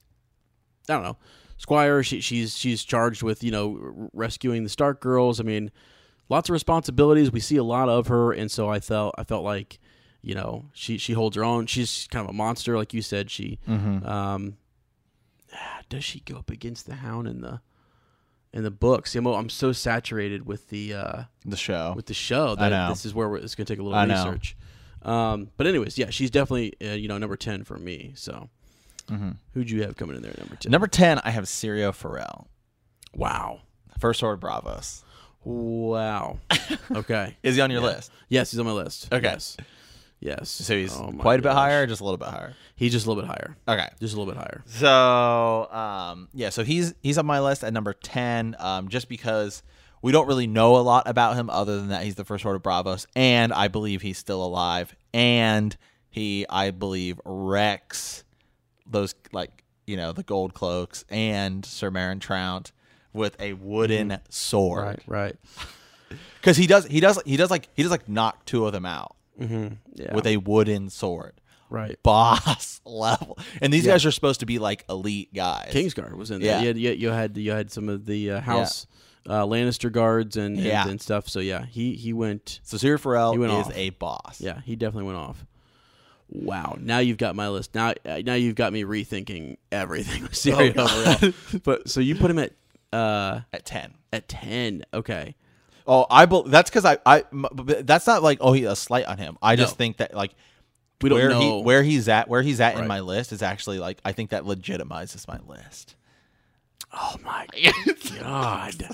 I don't know. Squire, she, she's she's charged with you know r- rescuing the Stark girls. I mean, lots of responsibilities. We see a lot of her, and so I felt I felt like, you know, she she holds her own. She's kind of a monster, like you said. She,
Mm-hmm.
um, does she go up against the Hound in the in the books? I'm, I'm so saturated with the uh,
The show.
with the show
I
that
know.
this is where we're, it's going to take a little
I know.
research. Um, but anyways, yeah, she's definitely uh, you know number ten for me. So.
Mm-hmm.
Who'd you have coming in there at number ten?
Number ten, I have Sirio Farrell,
Wow.
First Order Bravos.
Wow. Okay.
Is he on your
Yeah.
list?
Yes, he's on my list.
Okay.
Yes. Yes.
So he's
Oh my
quite a bit
gosh.
higher, or just a little bit higher.
He's just a little bit higher.
Okay.
Just a little bit higher.
So um, yeah, so he's he's on my list at number ten, um, just because we don't really know a lot about him other than that he's the First Order Bravos, and I believe he's still alive, and he I believe wrecks those like you know the gold cloaks and Sir Marin Trout with a wooden sword,
Right. Right.
because he does he does he does like he does like knock two of them out
Mm-hmm. Yeah.
with a wooden sword.
right.
Boss level, and these
Yeah.
guys are supposed to be like elite guys.
Kingsguard was in there.
Yeah.
You had, you, you had you had some of the uh, house uh, Lannister guards and, and
Yeah.
and stuff. So yeah, he he went.
So Sirio Farrell
He
is
went off.
a boss.
Yeah, he definitely went off. Wow. Now you've got my list. Now uh, now you've got me rethinking everything with Sirio Farrell. But so you put him at uh
At ten.
at ten. Okay.
Oh, I bel that's because I I m- but that's not like oh he a slight on him. I just
No.
think that like
We don't
where
know
he where he's at where he's at in
Right.
my list is actually like I think that legitimizes my list.
Oh my god.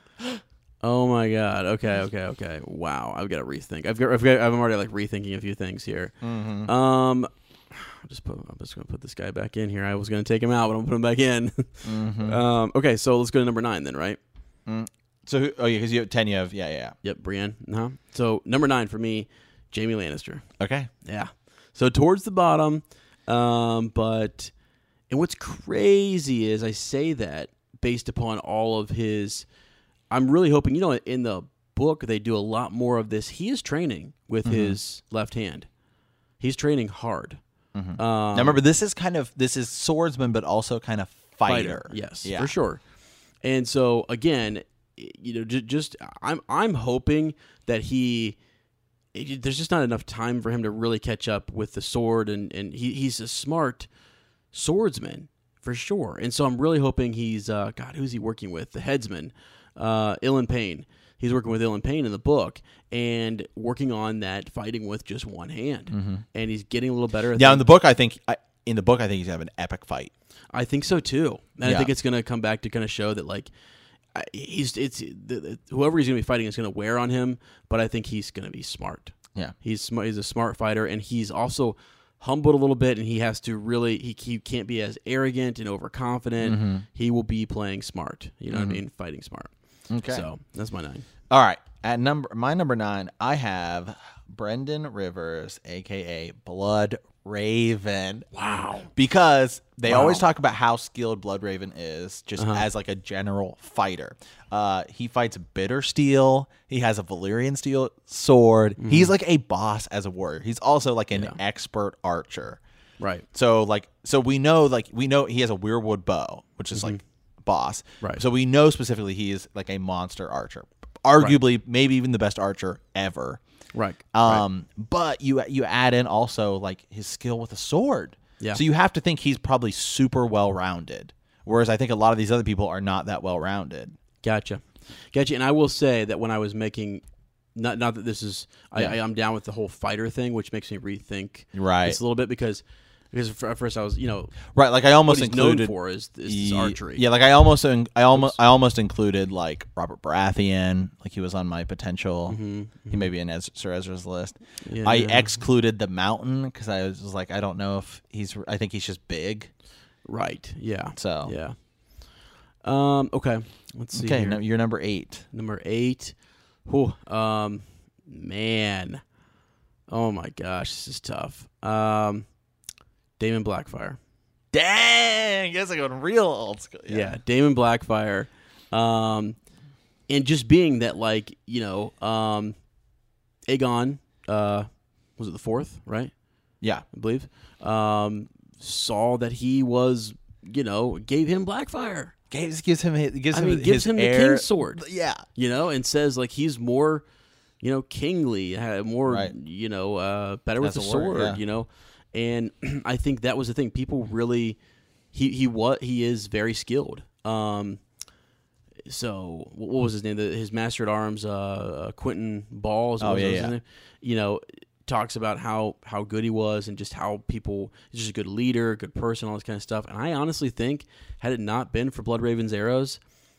Oh my god. Okay, okay, okay. Wow. I've got to rethink. I've got I've got I'm already like rethinking a few things here.
Mm-hmm.
Um I'll just put I'm just going to put this guy back in here. I was going to take him out, but I'm going to put him back in.
Mm-hmm.
um okay, so let's go to number nine then, right?
So who, oh yeah, because you have ten. You have yeah yeah.
Yep, Brienne. Uh-huh. So number nine for me, Jaime Lannister.
yeah. Okay.
Yeah. So towards the bottom, um, but and what's crazy is I say that based upon all of his. I'm really hoping you know in the book they do a lot more of this. He is training with
Mm-hmm.
his left hand. he's training hard.
Mm-hmm.
Um,
now remember, this is kind of this is swordsman, but also kind of fighter.
fighter. Yes,
yeah.
for sure. And so again, you know, just, just I'm I'm hoping that he. It, there's just not enough time for him to really catch up with the sword, and, and he, he's a smart swordsman for sure. And so I'm really hoping he's uh, God, who's he working with? The headsman, uh, Ilan Payne. He's working with Ilan Payne in the book and working on that fighting with just one hand,
mm-hmm.
and he's getting a little better. I
Yeah,
think.
in the book, I think I, in the book I think he's gonna have an epic fight.
I think so too, and
Yeah.
I think it's going to come back to kind of show that like. I- He's it's the, the, whoever he's going to be fighting is going to wear on him, but I think he's going to be smart.
Yeah,
He's smart. He's a smart fighter, and he's also humbled a little bit. And he has to really he, he can't be as arrogant and overconfident.
Mm-hmm.
He will be playing smart. You know
Mm-hmm.
what I mean? Fighting smart.
Okay.
So that's my nine.
All right. At number my number nine, I have Brendan Rivers, aka Blood Raven.
Wow.
Because they
Wow.
always talk about how skilled Blood Raven is, just
Uh-huh.
as like a general fighter. Uh, he fights bitter steel. He has a Valyrian steel sword.
Mm-hmm.
He's like a boss as a warrior. He's also like an
Yeah.
expert archer.
Right.
So like, so we know like we know he has a weirwood bow, which is like boss.
Right.
So we know specifically he is like a monster archer, arguably maybe even the best archer ever.
Right. right.
Um, but you you add in also like his skill with a sword.
Yeah.
So you have to think he's probably super well rounded. Whereas I think a lot of these other people are not that well rounded.
Gotcha. Gotcha. And I will say that when I was making, not not that this is, I,
Yeah.
I, I'm down with the whole fighter thing, which makes me rethink
Right.
this a little bit because because at first I was, you know,
Right. Like I
what
almost
he's
included
known for is, is
Ye-
this archery.
Yeah, like I almost in- I almost I almost included like Robert Baratheon, like he was on my potential.
Mm-hmm.
He may be in Ez- Sir Ezra's list.
Yeah.
I excluded the Mountain because I was just like I don't know if he's. I think he's just big.
Right. Yeah.
So
Yeah. Um. Okay. Let's see.
okay,
here.
no, you're number eight.
Number eight. Whew, um. Man. Oh my gosh, this is tough. Um. Damon Blackfire.
Dang, I guess I going real old school.
Yeah. Damon Blackfire. Um. And just being that, like, you know, um, Aegon. Uh, was it the fourth? Right.
yeah.
I believe. Um. Saw that he was, you know, gave him Blackfire.
Gives gives him his, gives
I
him
mean,
his
gives him the
air-
king's sword.
Yeah.
You know, and says like he's more, you know, kingly, ha- more,
Right.
you know, uh, better with
As
the
a warrior,
sword.
yeah.
You know, and I think that was the thing. People really, he he what he is very skilled. Um, so what what was his name? The, his master at arms, uh, uh Quentin Ball. Is
Oh,
was-
yeah,
was his
yeah.
name? You know, talks about how how good he was and just how people. He's just a good leader, good person, all this kind of stuff. And I honestly think, had it not been for Bloodraven's arrows,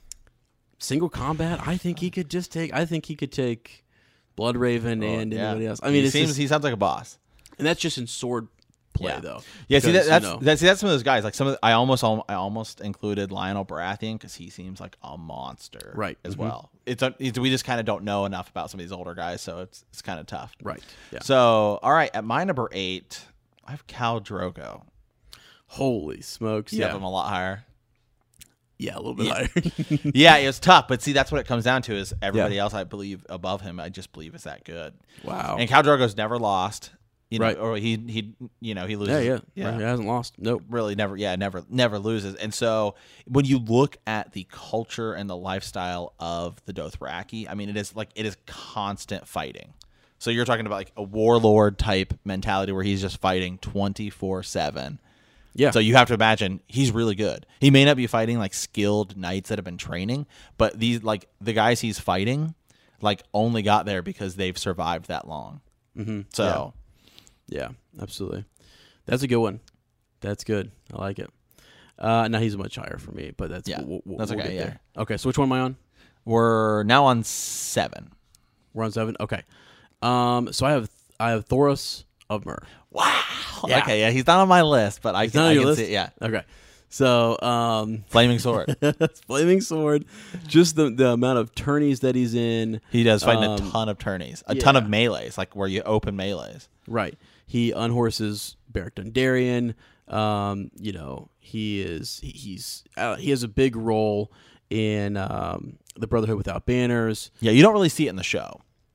single combat, I think he could just take. I think he could take Bloodraven and
Oh, yeah.
anybody else. I mean,
he
it's
seems
just,
he sounds like a boss.
and that's just in sword play
Yeah.
though.
Yeah, see that,
Because, you
that's
know,
that's see, that's some of those guys. Like some of the, I almost al- I almost included Lionel Baratheon because he seems like a monster,
Right.
As
Mhm.
well. It's, a, it's we just kind of don't know enough about some of these older guys, so it's it's kind of tough.
right. Yeah.
So all right, at my number eight, I have Khal Drogo.
Holy smokes!
You
Yeah.
have him a lot higher.
Yeah, a little bit
Yeah.
higher.
Yeah, it was tough, but see, that's what it comes down to. Is everybody
Yeah.
else I believe above him, I just believe is that good.
Wow.
And Khal Drogo's never lost. You know,
Right.
or he he you know he
yeah,
loses.
yeah,
yeah.
Right, he hasn't lost. Nope.
Really never yeah never never loses. And so when you look at the culture and the lifestyle of the Dothraki, I mean it is like it is constant fighting. So you're talking about like a warlord type mentality where he's just fighting twenty-four seven.
Yeah.
So you have to imagine he's really good. He may not be fighting like skilled knights that have been training, but these like the guys he's fighting like only got there because they've survived that long.
mm-hmm.
So
Yeah, absolutely. That's a good one. That's good. I like it. Uh, now he's much higher for me, but that's
Yeah,
we'll, we'll,
that's
we'll
okay,
get
yeah.
there. Okay, so which one am I on?
we're now on seven.
We're on seven. Okay. Um, so I have I have Thoros of Myr.
Wow.
Yeah.
Okay, yeah, he's not on my list, but I
He's
can,
not on
I
your
can
list?
see it. Yeah.
Okay. So um,
Flaming sword.
flaming sword, just the the amount of tourneys that he's in.
He does fight in
Um,
a ton of tourneys, a ton
yeah.
of melees, like where you open melees.
Right. He unhorses Beric Dondarrion. Um, you know, he is he- he's uh, he has a big role in um, the Brotherhood Without Banners.
Yeah, you don't really see it in the show.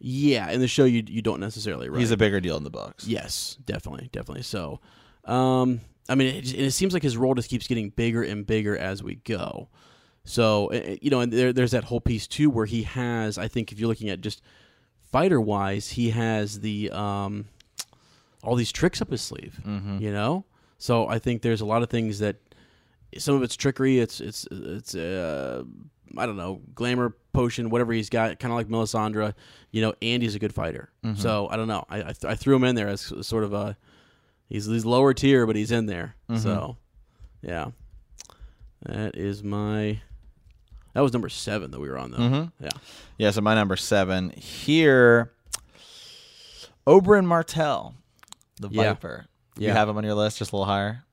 Yeah, in the show you you don't necessarily. Right.
He's a bigger deal in the books.
Yes, definitely, definitely. So, um, I mean, it, it seems like his role just keeps getting bigger and bigger as we go. So, you know, and there, there's that whole piece too where he has, I think, if you're looking at just fighter wise, he has the um, all these tricks up his sleeve.
Mm-hmm.
You know, so I think there's a lot of things that some of it's trickery. It's it's it's uh, I don't know, glamour potion, whatever he's got, kind of like Melisandre. You know, and he's a good fighter. Mm-hmm. So I don't know. I I, th- I threw him in there as sort of a he's he's lower tier, but he's in there. Mm-hmm. So yeah, that is my. That was number seven that we were on, though.
Mm-hmm.
Yeah.
Yeah, so my number seven. Here, Oberyn Martell, the
Yeah.
Viper.
Yeah.
You have him on your list just a little higher?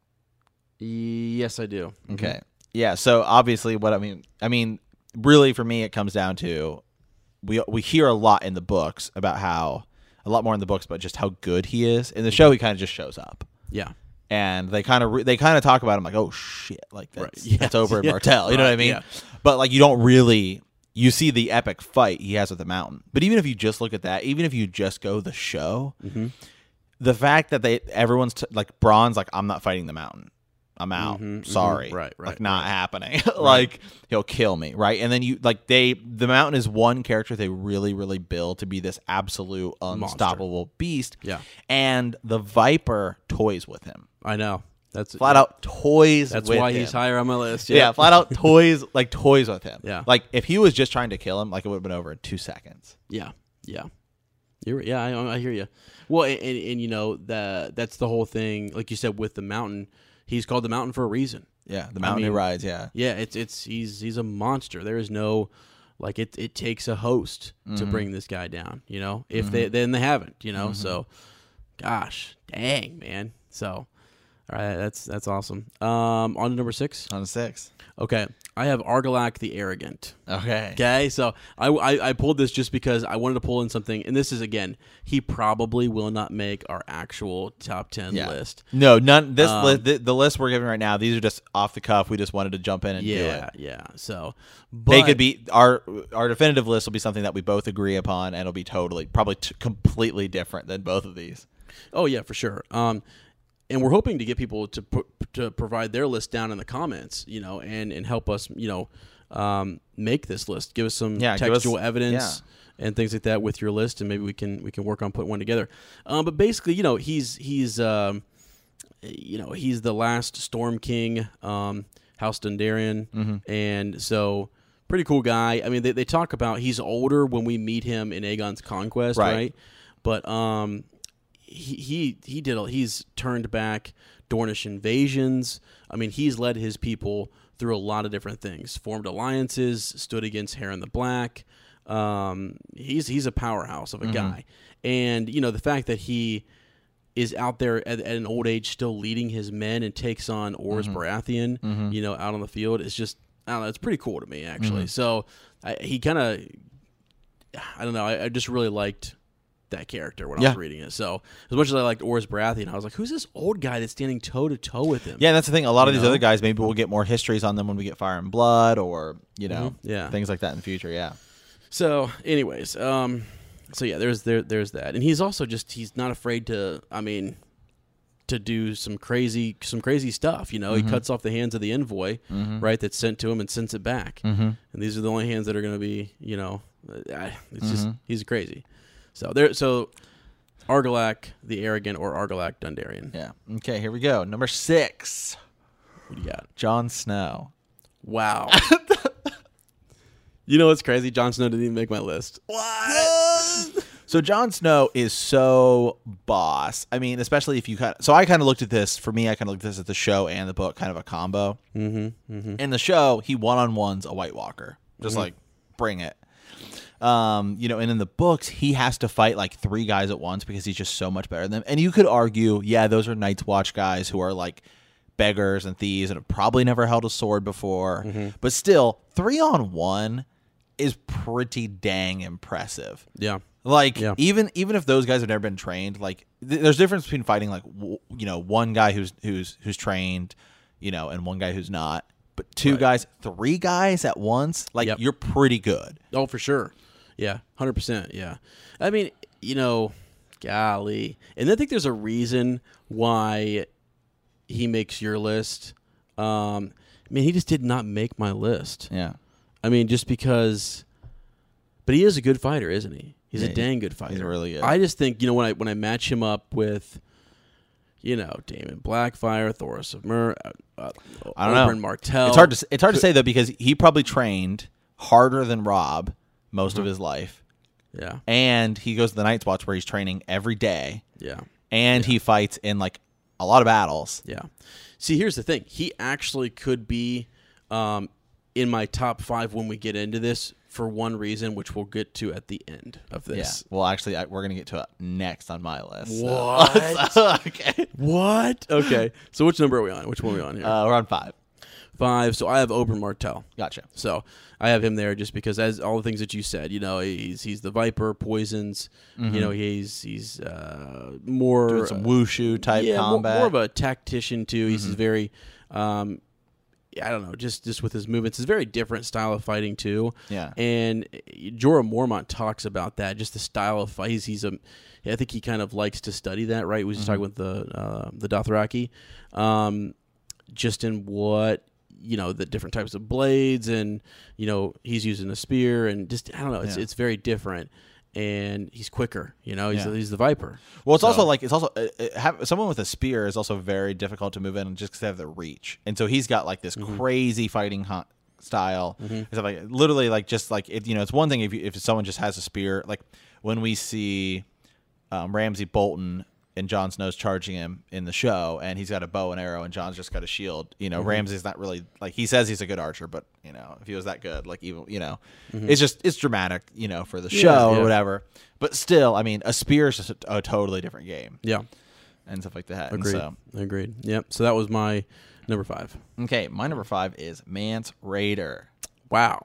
Yes, I do.
Okay.
Mm-hmm.
Yeah, so obviously what I mean, I mean, really for me it comes down to we we hear a lot in the books about how, a lot more in the books about just how good he is. In the show, he kind of just shows up.
Yeah.
And they kind of re- they kind of talk about him like, oh shit, like that's,
Right. Yes.
that's Oberyn
Yeah.
Martell. You know what I
Right.
mean?
Yeah.
But like you don't really you see the epic fight he has with the Mountain. But even if you just look at that, even if you just go the show,
Mm-hmm.
the fact that they everyone's t- like Bronn's like, I'm not fighting the Mountain. I'm out.
Mhm,
Sorry.
mhm. Right, right,
Like not
right.
happening. Like he'll kill me, right? And then you like they the Mountain is one character they really really build to be this absolute unstoppable beast.
Yeah.
And the Viper toys with him.
I know. That's
Flat out toys
That's
with
why
him.
he's higher on my list.
Yeah,
Yeah.
flat out toys like toys with him.
Yeah.
Like if he was just trying to kill him, like it would have been over in two seconds.
Yeah. Yeah. You're, yeah, I, I hear you. Well, and, and, and you know the that's the whole thing. Like you said, with the Mountain, he's called the Mountain for a reason.
Yeah, the Mountain
mean,
who rides, yeah.
Yeah, it's it's he's he's a monster. There is no like it. It takes a host to
Mm-hmm.
bring this guy down. You know, if they then they haven't. You know,
Mm-hmm.
so gosh, dang man. So all right, that's that's awesome. Um, on to number six.
On six.
Okay, I have Argilac the Arrogant.
Okay.
Okay, so I, I, I pulled this just because I wanted to pull in something, and this is again, he probably will not make our actual top ten
Yeah.
list.
No, none. This
Um,
li- the, the list we're giving right now. These are just off the cuff. We just wanted to jump in and do
Yeah,
it.
yeah. So but,
They could be our our definitive list will be something that we both agree upon, and it'll be totally probably t- completely different than both of these.
Oh yeah, for sure. Um, and we're hoping to get people to pu- to provide their list down in the comments, you know, and, and help us, you know, um, make this list. Give us some
Yeah, give us-
textual evidence and things like that with your list, and maybe we can we can work on putting one together. Um, but basically, you know, he's he's um, you know he's the last Storm King, um, House Dondarrion,
Mm-hmm.
and so pretty cool guy. I mean, they they talk about he's older when we meet him in Aegon's Conquest,
Right.
right? But um. He, he he did a, he's turned back Dornish invasions. I mean, he's led his people through a lot of different things. Formed alliances, stood against Harren the Black. Um, he's he's a powerhouse of a
Mm-hmm.
guy, and you know the fact that he is out there at, at an old age still leading his men and takes on Oris
Mm-hmm.
Baratheon, you know, out on the field is just I don't know. It's pretty cool to me actually.
Mm-hmm.
So I, he kind of I don't know. I, I just really liked that character when I
Yeah.
was reading it. So as much as I liked Oris Baratheon, I was like, who's this old guy that's standing toe to toe with him?
Yeah, that's the thing. A lot of
You
these
know?
other guys, maybe we'll get more histories on them when we get Fire and Blood, or you know,
Mhm. Yeah.
things like that in the future. Yeah.
So, anyways, um, so yeah, there's there there's that, and he's also just he's not afraid to. I mean, to do some crazy some crazy stuff. You know,
Mm-hmm.
he cuts off the hands of the envoy, right? That's sent to him and sends it back,
Mm-hmm.
and these are the only hands that are going to be. You know, uh, it's just
Mm-hmm.
he's crazy. So there, so Argilac the Arrogant or Argilac Dondarrion.
Yeah. Okay, here we go. Number six,
What do you got?
Jon Snow.
Wow. You know what's crazy? Jon Snow didn't even make my list.
What? So Jon Snow is so boss. I mean, especially if you kind of, so I kind of looked at this, for me, I kind of looked at this at the show and the book, kind of a combo.
Mm-hmm. Mm-hmm.
In the show, he one-on-ones a White Walker. Just like, bring it. Um, you know, and in the books, he has to fight like three guys at once because he's just so much better than them. And you could argue, yeah, those are Night's Watch guys who are like beggars and thieves and have probably never held a sword before. But still, three on one is pretty dang impressive.
Yeah.
Like
Yeah.
even even if those guys have never been trained, like th- there's a difference between fighting like w- you know one guy who's who's who's trained, you know, and one guy who's not. But two
Right.
guys, three guys at once, like
Yep.
you're pretty good.
Oh, for sure. Yeah, one hundred percent. Yeah. I mean, you know, golly. And I think there's a reason why he makes your list. Um, I mean, he just did not make my list.
Yeah.
I mean, just because. But he is a good fighter, isn't he? He's
Yeah,
a dang good fighter.
He's really good.
I just think, you know, when I when I match him up with, you know, Damon Blackfire, Thoris of Mur, uh, uh,
I don't know.
Oberyn Martell.
It's hard to it's hard to say though because he probably trained harder than Rob most
Mm-hmm.
of his life,
Yeah.
and he goes to the Night's Watch where he's training every day,
Yeah.
and he fights in like a lot of battles.
Yeah. See, here's the thing. He actually could be um, in my top five when we get into this for one reason, which we'll get to at the end of this.
Yeah. Well, actually, I, we're gonna get to it next on my list. so-
What?
so, okay.
What? Okay. So which number are we on? Which one are we on here?
Uh, we're on five.
Five. So I have Oberyn Martell.
Gotcha.
So I have him there just because, as all the things that you said, you know, he's he's the Viper, poisons. You know, he's he's uh, more
Doing some wushu type
yeah, more-
combat.
More, of a tactician too. He's very, um, I don't know, just just with his movements, it's a very different style of fighting too.
Yeah.
And Jorah Mormont talks about that, just the style of fight. He's, he's a, I think he kind of likes to study that, right? We was just talking with the uh, the Dothraki, um, just in what. You know, the different types of blades, and you know he's using a spear, and just I don't know, it's
Yeah.
it's very different, and he's quicker. You know, he's
Yeah.
the, he's the Viper.
Well, it's
So-
also like it's also uh, uh, have, someone with a spear is also very difficult to move in just because they have the reach, and so he's got like this
Mm-hmm.
crazy fighting hunt style. And stuff like literally like just like it, you know, it's one thing if you, if someone just has a spear, like when we see um, Ramsay Bolton and Jon Snow's charging him in the show, and he's got a bow and arrow, and Jon's just got a shield. You know, Ramsay's not really like he says he's a good archer, but you know, if he was that good, like even you know, it's just it's dramatic, you know, for the
Yeah,
show
yeah.
or whatever. But still, I mean, a spear is just a, a totally different game
Yeah,
and stuff like that. And
agreed.
so,
Agreed. Yep. So that was my number five.
okay, my number five is Mance Rayder.
Wow.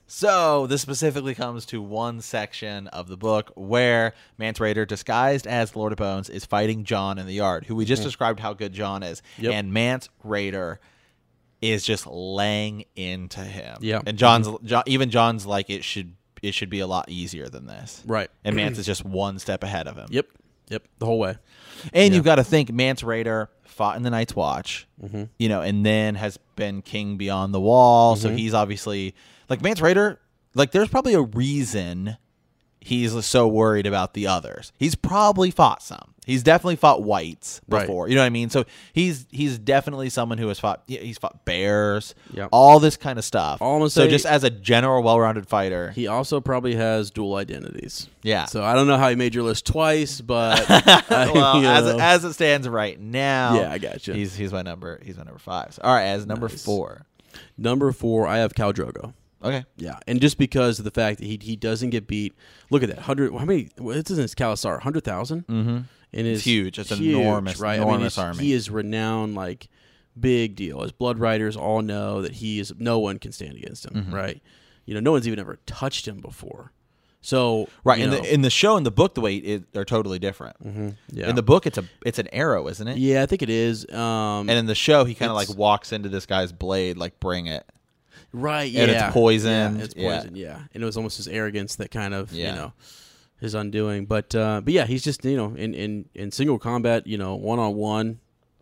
So this specifically comes to one section of the book where Mance Rayder, disguised as Lord of Bones, is fighting Jon in the yard, who we just described how good Jon is.
Yep.
And Mance Rayder is just laying into him.
Yep.
And Jon's Jon, even Jon's like it should it should be a lot easier than this.
Right.
And Mance is just one step ahead of him.
Yep. Yep. The whole way.
And
Yeah.
you've got to think Mance Rayder fought in the Night's Watch,
Mm-hmm.
you know, and then has been king beyond the wall. So he's obviously like Mance Rayder. Like, there's probably a reason he's so worried about the others. He's probably fought some. He's definitely fought whites
Right.
before. You know what I mean? So he's he's definitely someone who has fought. yeah, He's fought bears.
Yep.
All this kind of stuff.
All I'm gonna
so
say-
just as a general, well-rounded fighter.
He also probably has dual identities.
Yeah.
So I don't know how he made your list twice, but I,
well,
you
as
know.
it, as it stands right now,
Yeah, I gotcha.
He's he's my number. He's my number five. So, all right, as number
Nice.
four.
Number four, I have Khal Drogo.
Okay.
Yeah, and just because of the fact that he he doesn't get beat. Look at that, hundred. How many? What is this? Khalasar, hundred thousand.
Mm-hmm.
And
It's
is
huge. It's an
huge,
enormous,
right? I mean,
enormous
he's-
army.
He is renowned, like big deal. As Blood Riders all know that he is. No one can stand against him,
Mm-hmm.
right? You know, no one's even ever touched him before. So
Right
you
in
know,
the in the show and the book, the way it, they're totally different.
yeah.
In the book, it's a it's an arrow, isn't it?
yeah, I think it is. Um,
And in the show, he kind of
It's-
like walks into this guy's blade, like bring it.
right, yeah,
and it's poisoned,
Yeah, it's
yeah.
poison, yeah. And it was almost his arrogance that kind of,
Yeah.
you know, his undoing. But uh, but yeah, he's just you know in in in single combat, you know, one on one.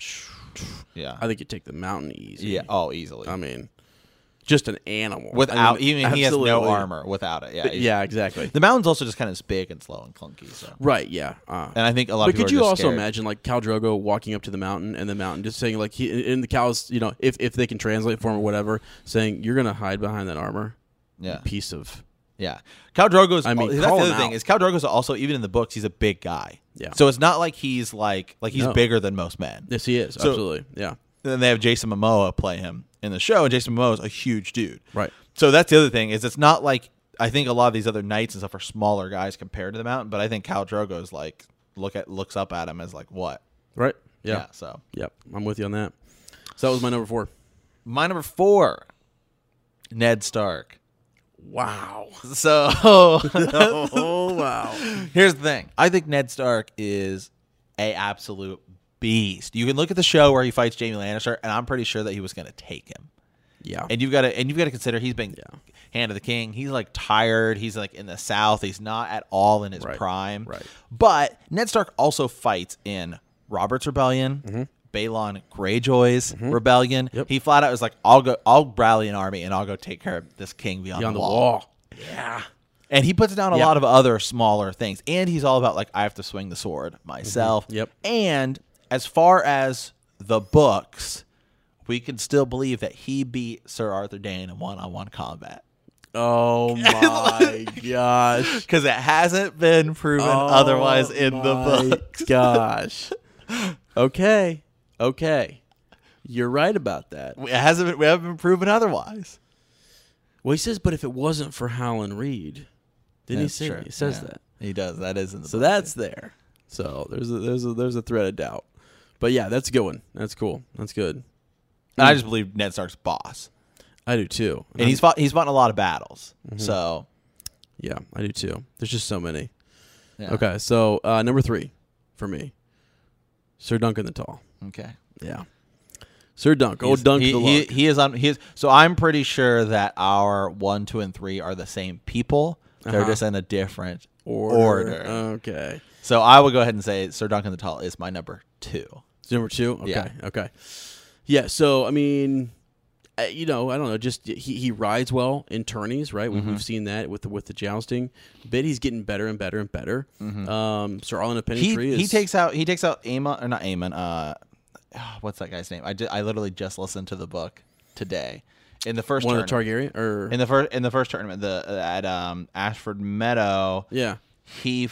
Yeah.
I think you take the mountain easy.
Yeah. Oh, easily.
I mean, just an animal
Without
I mean,
even he has no
absolutely.
armor without it. Yeah. he's-
Yeah, exactly.
The mountain's also just kind of big and slow and clunky. So.
Right. Yeah. Uh,
And I think a lot
but
of people
could
are
you
just
also
scared.
imagine like Khal Drogo walking up to the mountain and the mountain just saying like he in the cows, you know, if if they can translate for him or whatever, saying you're gonna hide behind that armor,
Yeah.
piece of
Yeah. Khal Drogo's.
I mean,
that's the
call
other
him
thing
out.
is Khal Drogo's also even in the books he's a big guy.
Yeah.
So it's not like he's like like he's
No.
bigger than most men.
yes, he is
So-
absolutely yeah.
And then they have Jason Momoa play him in the show, and Jason Momoa is a huge dude.
Right.
So that's the other thing is it's not like I think a lot of these other knights and stuff are smaller guys compared to the mountain, but I think Khal Drogo's like look at looks up at him as like what?
Right. Yeah.
So
Yep. I'm with you on that. So that was my number four.
my number four, Ned Stark.
Wow.
So
oh wow.
here's the thing. I think Ned Stark is a absolute beast. You can look at the show where he fights Jaime Lannister, and I'm pretty sure that he was going to take him.
Yeah.
And you've got to and you've got to consider he's been
Yeah.
Hand of the King. He's like tired. He's like in the South. He's not at all in his
Right.
prime.
Right.
But Ned Stark also fights in Robert's Rebellion,
Mm-hmm.
Balon Greyjoy's rebellion.
Yep.
He flat out was like, "I'll go. I'll rally an army and I'll go take care of this king beyond,
Beyond
the,
the
wall.
wall. Yeah.
And he puts down a
Yeah.
lot of other smaller things. And he's all about like, I have to swing the sword myself.
Yep.
And as far as the books, we can still believe that he beat Sir Arthur Dayne in one-on-one combat.
Oh my gosh.
Because it hasn't been proven
Oh
otherwise in the
my
books.
Gosh. Okay. Okay. You're right about that.
It hasn't been, we haven't been proven otherwise.
Well, he says, but if it wasn't for Howland Reed, didn't
That's
he say
true.
He says
Yeah.
that.
He does. That is in the
So
book.
that's there. So there's a, there's a, there's a thread of doubt. But yeah, that's a good one. That's cool. That's good.
And I just believe Ned Stark's boss.
I do too.
And he's fought he's fought in a lot of battles.
Mm-hmm.
So
Yeah, I do too. There's just so many.
yeah.
Okay, so uh, number three for me, Sir Duncan the Tall.
Okay.
Yeah, Sir Dunk.
He's-
Old Dunk
he,
the
he,
Luck.
he is on he is so I'm pretty sure that our one, two, and three are the same people. They're
Uh-huh.
just in a different
Order.
order.
Okay.
So I will go ahead and say Sir Duncan the Tall is my number two.
Number two. Okay.
Yeah.
Okay. Yeah. So I mean, uh, you know, I don't know. Just he, he rides well in tourneys, right? We, We've seen that with the with the jousting bit. He's getting better and better and better. Um, Sir Arlen of
He
Pennytree is
he takes out he takes out Aemon or not Aemon. Uh, what's that guy's name? I, ju- I literally just listened to the book today. In the first
one of the
tournament.
Targaryen or
in the first in the first tournament, the uh, at um, Ashford Meadow,
yeah.
he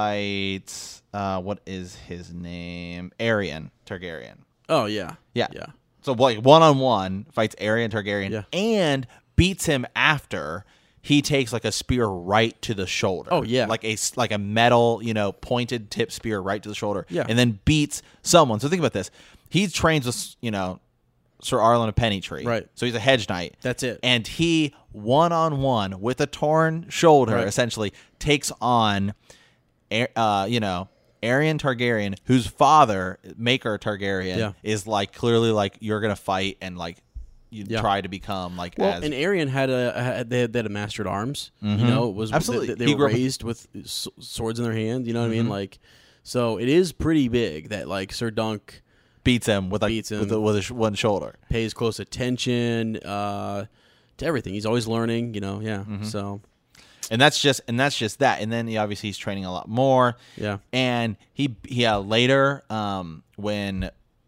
fights uh, what is his name? Aerion Targaryen.
Oh yeah.
Yeah.
Yeah.
So like one on one fights Aerion Targaryen
Yeah.
and beats him after he takes like a spear right to the shoulder.
Oh, yeah.
like a s- like a metal you know pointed tip spear right to the shoulder.
Yeah.
and then beats someone. So think about this: he trains with you know Sir Arlen of Pennytree,
Right.
So he's a hedge knight.
That's it.
And he one on one with a torn shoulder
Right.
essentially takes on, A- uh, you know. Aerion Targaryen, whose father, Maker Targaryen,
Yeah.
is like clearly like you're gonna fight and like you
Yeah.
try to become like
Well,
as
and Aerion had a had, they, had, they had a mastered arms. You know, it was
Absolutely.
They, they
He
were
grew up with-
raised with s- swords in their hand. You know what I mean? Like, so it is pretty big that like Sir Dunk
beats him with like
Beats him.
with, the, with a sh- one shoulder.
pays close attention uh, to everything. He's always learning. You know, yeah. So
And that's just and that's just that. And then he obviously he's training a lot more.
yeah,
And he yeah later um, when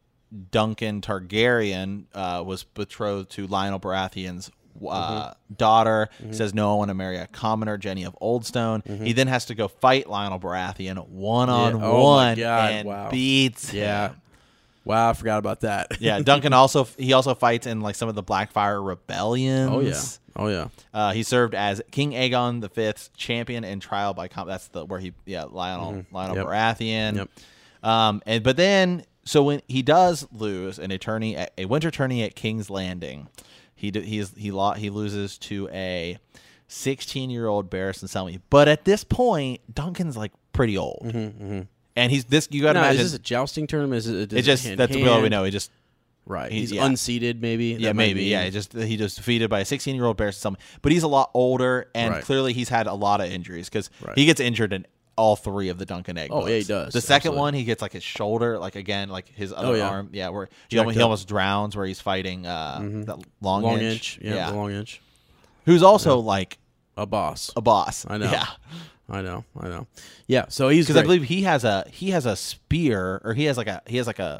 Duncan Targaryen uh, was betrothed to Lionel Baratheon's uh, daughter, he says no, I want to marry a commoner, Jenny of Oldstone. He then has to go fight Lionel Baratheon one on
Oh my
one
God,
and
wow.
beats
yeah.
him.
Wow, I forgot about that.
Yeah, Duncan also he also fights in like some of the Blackfire rebellions.
Oh yeah. Oh yeah.
Uh, he served as King Aegon the Fifth's champion in trial by combat. That's the where he yeah Lionel Lionel
Yep.
Baratheon.
Yep.
Um, and but then so when he does lose an attorney at, a winter tourney at King's Landing, he d- he's he lo- he loses to a sixteen year old Barristan Selmy. But at this point, Duncan's like pretty old, mm-hmm, and he's this you got to
Now,
imagine.
is this a jousting tournament? Is it? Is
it's just
hand,
that's
hand?
all we know. He just
Right.
He's-
He's
yeah.
unseated, maybe.
Yeah,
That might
maybe.
be-
Yeah, he just he just defeated by a sixteen year old Barristan Selmy, but he's a lot older, and
Right.
clearly he's had a lot of injuries because
Right.
he gets injured in all three of the Duncan Egg.
Oh, yeah, he
books.
does.
The second
Absolutely.
one, he gets like his shoulder, like again, like his other
Oh, yeah.
arm. Yeah, where he
Jacked
almost, he
up.
almost drowns where he's fighting uh, that long,
long
inch.
inch. Yeah, the long inch.
Who's also like
A boss.
a boss.
I know.
Yeah,
I know. I know. Yeah. So he's
because I
great.
believe he has a he has a spear, or he has like a he has like a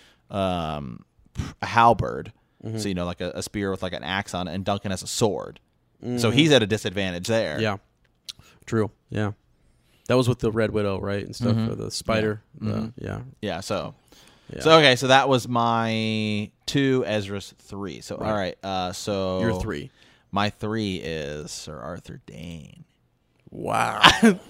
um a halberd.
Mm-hmm.
So you know, like a, a spear with like an axe on it, and Duncan has a sword. So he's at a disadvantage there.
Mm-hmm. Yeah. True. Yeah. That was with the Red Widow, right, and stuff.
Mm-hmm.
uh, The spider. The, yeah.
Yeah, so
Yeah.
so okay, so that was my two, Ezra's three. So all right, uh, so
Your three.
My three is Sir Arthur Dayne.
Wow.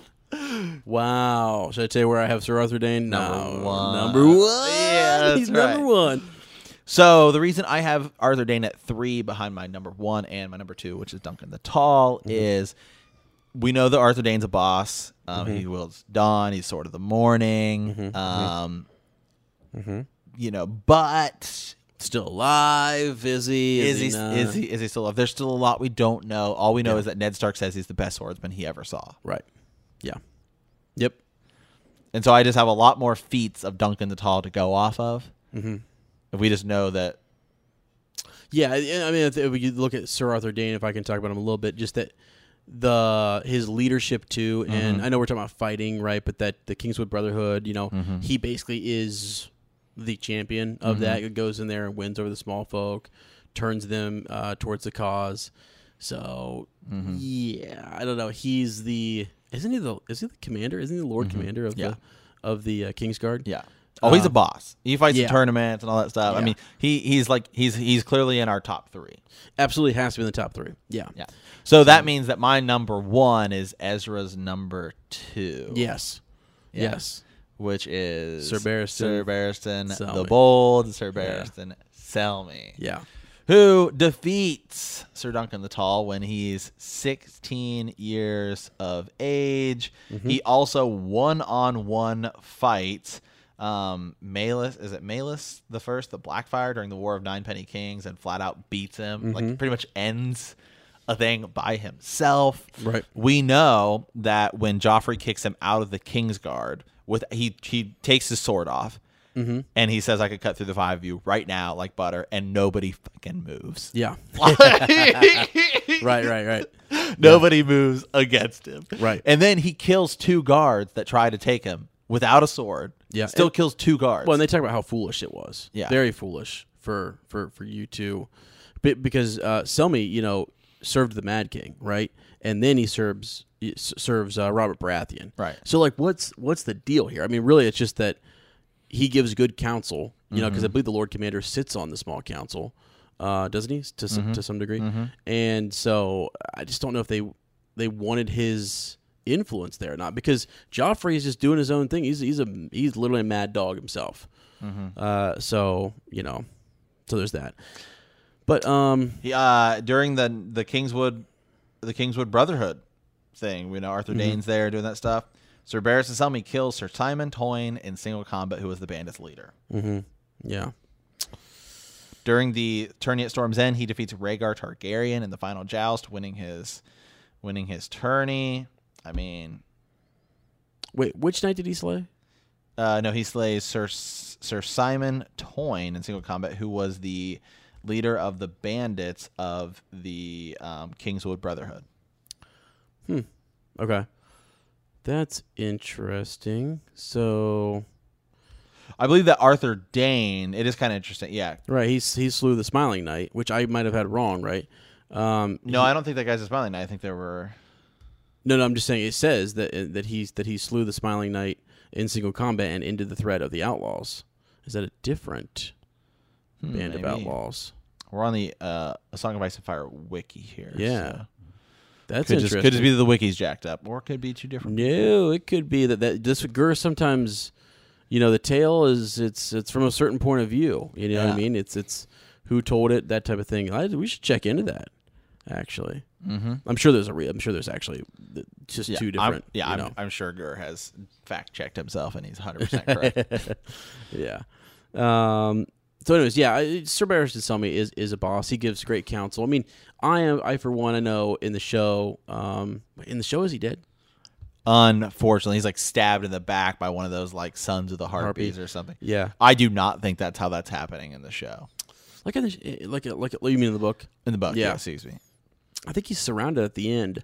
Wow. Should I tell you where I have Sir Arthur Dayne?
Number
No.
one.
Number one.
Yeah, that's
He's
right.
number one.
So the reason I have Arthur Dayne at three behind my number one and my number two, which is Duncan the Tall,
Mm-hmm.
is we know that Arthur Dayne's a boss. Um,
Mm-hmm.
He wields dawn. He's Sword of the Morning.
Mm-hmm.
Um, You know, but
still alive? Is he?
Is,
Is,
he,
he, not?
is he? Is he still alive? There's still a lot we don't know. All we know
Yeah.
is that Ned Stark says he's the best swordsman he ever saw.
Right. Yeah. Yep.
And so I just have a lot more feats of Duncan the Tall to go off of.
Mm-hmm.
If we just know that.
Yeah, I I mean, if if we look at Sir Arthur Dayne, if I can talk about him a little bit, just that the his leadership too, and
Mhm.
I know we're talking about fighting, right? But that the Kingswood Brotherhood, you know,
Mhm.
he basically is the champion of
Mhm.
that. It goes in there and wins over the small folk, turns them uh, towards the cause. So
Mhm.
yeah, I don't know. He's the isn't he the is he the commander? Isn't he the Lord
Mhm.
Commander of
Yeah.
the of the uh, Kingsguard?
Yeah. Oh, he's a
Um,
boss. He fights
yeah.
in tournaments and all that stuff. I
Yeah.
mean, he he's like he's he's clearly in our top three.
Absolutely has to be in the top three. Yeah.
Yeah. So that means that my number one is Ezra's number two.
Yes.
Yeah.
Yes.
Which is
Sir Barristan
Sir Barristan the
Selmy.
Bold, Sir
Yeah.
Barristan Selmy,
Yeah.
who defeats Sir Duncan the Tall when he's sixteen years of age.
Mm-hmm.
He also one-on-one fights um, Malus. Is it Malus the First, the Blackfire, during the War of Ninepenny Kings, and flat out beats him.
Mm-hmm.
Like pretty much ends a thing by himself.
Right.
We know that when Joffrey kicks him out of the Kingsguard, with he he takes his sword off.
Mm-hmm.
And he says, I could cut through the five of you right now like butter, and nobody fucking moves.
Yeah.
right,
right, right, right.
Nobody moves against him.
Right.
And then he kills two guards that try to take him without a sword.
Yeah.
Still
And-
kills two guards.
Well, and they talk about how foolish it was.
Yeah.
Very foolish for for for you to, Be- because uh, Selmy, you know, served the Mad King, right? And then he serves he s- serves uh, Robert Baratheon.
Right.
So like, what's what's the deal here? I mean, really, it's just that he gives good counsel, you know, because I believe the Lord Commander sits on the small council, uh, doesn't he? To some, to some degree. And so I just don't know if they they wanted his influence there or not, because Joffrey is just doing his own thing. He's he's a he's literally a mad dog himself. Uh, so you know, so there's that. But um,
he, uh, during the the Kingswood the Kingswood Brotherhood thing, we know Arthur Dayne's there doing that stuff. Sir Barristan Selmy kills Sir Simon Toyne in single combat, who was the bandit's leader.
mm-hmm, yeah,
During the tourney at Storm's End, he defeats Rhaegar Targaryen in the final joust, winning his winning his tourney. I mean,
wait, which knight did he slay?
uh, no, he slays Sir Sir Simon Toyne in single combat, who was the leader of the bandits of the um, Kingswood Brotherhood.
Hmm. Okay. That's interesting. So,
I believe that Arthur Dayne. It is kind of interesting. Yeah.
right, he he slew the Smiling Knight, which I might have had wrong, right? Um,
No, I don't think that guy's a Smiling Knight. I think there were.
no, no, I'm just saying it says that that he's that he slew the Smiling Knight in single combat and ended the threat of the outlaws. Is that a different
Hmm,
band of
maybe.
outlaws?
We're on the uh, A Song of Ice and Fire wiki here.
Yeah.
so.
That's
Could just,
interesting.
could just be that the wiki's jacked up, or it could be two different.
No, it could be that that this Gur sometimes, you know, the tale is it's it's from a certain point of view. You know what I
Yeah.
mean? It's it's who told it, that type of thing. I, we should check into that. Actually,
Mm-hmm.
I'm sure there's a real. I'm sure there's actually th- just
Yeah,
two different.
I'm, yeah,
you
I'm,
know.
I'm sure Gur has fact checked himself, and he's one hundred percent correct.
yeah. Um. So, anyways, yeah, I- Sir Barristan Selmy is is a boss. He gives great counsel. I mean, I am. I for one, I know in the show. Um. In the show, is he dead?
Unfortunately, he's like stabbed in the back by one of those like sons of the harpies
Harpy.
or something.
Yeah.
I do not think that's how that's happening in the show.
Like in the like like you mean in the book?
In the book, yeah,
Yeah.
excuse me.
I think he's surrounded at the end.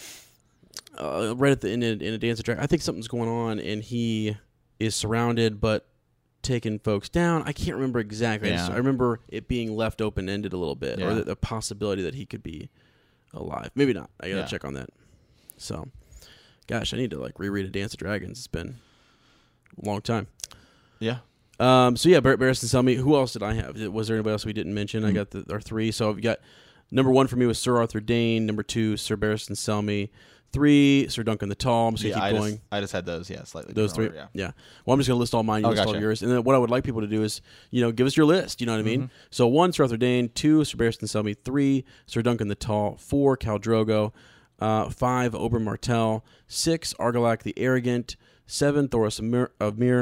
Uh, right at the end in, in a Dance of Dragons. I think something's going on, and he is surrounded, but taking folks down. I can't remember exactly. I, just,
Yeah.
I remember it being left open ended a little bit,
Yeah.
or the, the possibility that he could be alive. Maybe not. I gotta
Yeah.
check on that. So, gosh, I need to like reread a Dance of Dragons. It's been a long time.
Yeah.
Um, so yeah, Bar- Barristan Selmy. Who else did I have? Was there anybody else we didn't mention? I
Mm.
got the our three. So I've got number one for me was Sir Arthur Dayne. Number two, Sir Barristan Selmy. Three, Sir Duncan the Tall. I'm just gonna
Yeah,
keep
I
going.
just, I just had those, yeah, slightly.
Those three,
different order,
yeah. Well, I'm just gonna list all mine. You
Oh,
list all
gotcha.
of yours, and then what I would like people to do is, you know, give us your list. You know what I mean?
Mm-hmm.
So one, Sir Arthur Dayne. Two, Sir Barristan Selmy. Three, Sir Duncan the Tall. Four, Khal Drogo. Uh, five, Oberyn Martell. Six, Argilac the Arrogant. Seven, Thoros of Myr. Of Myr.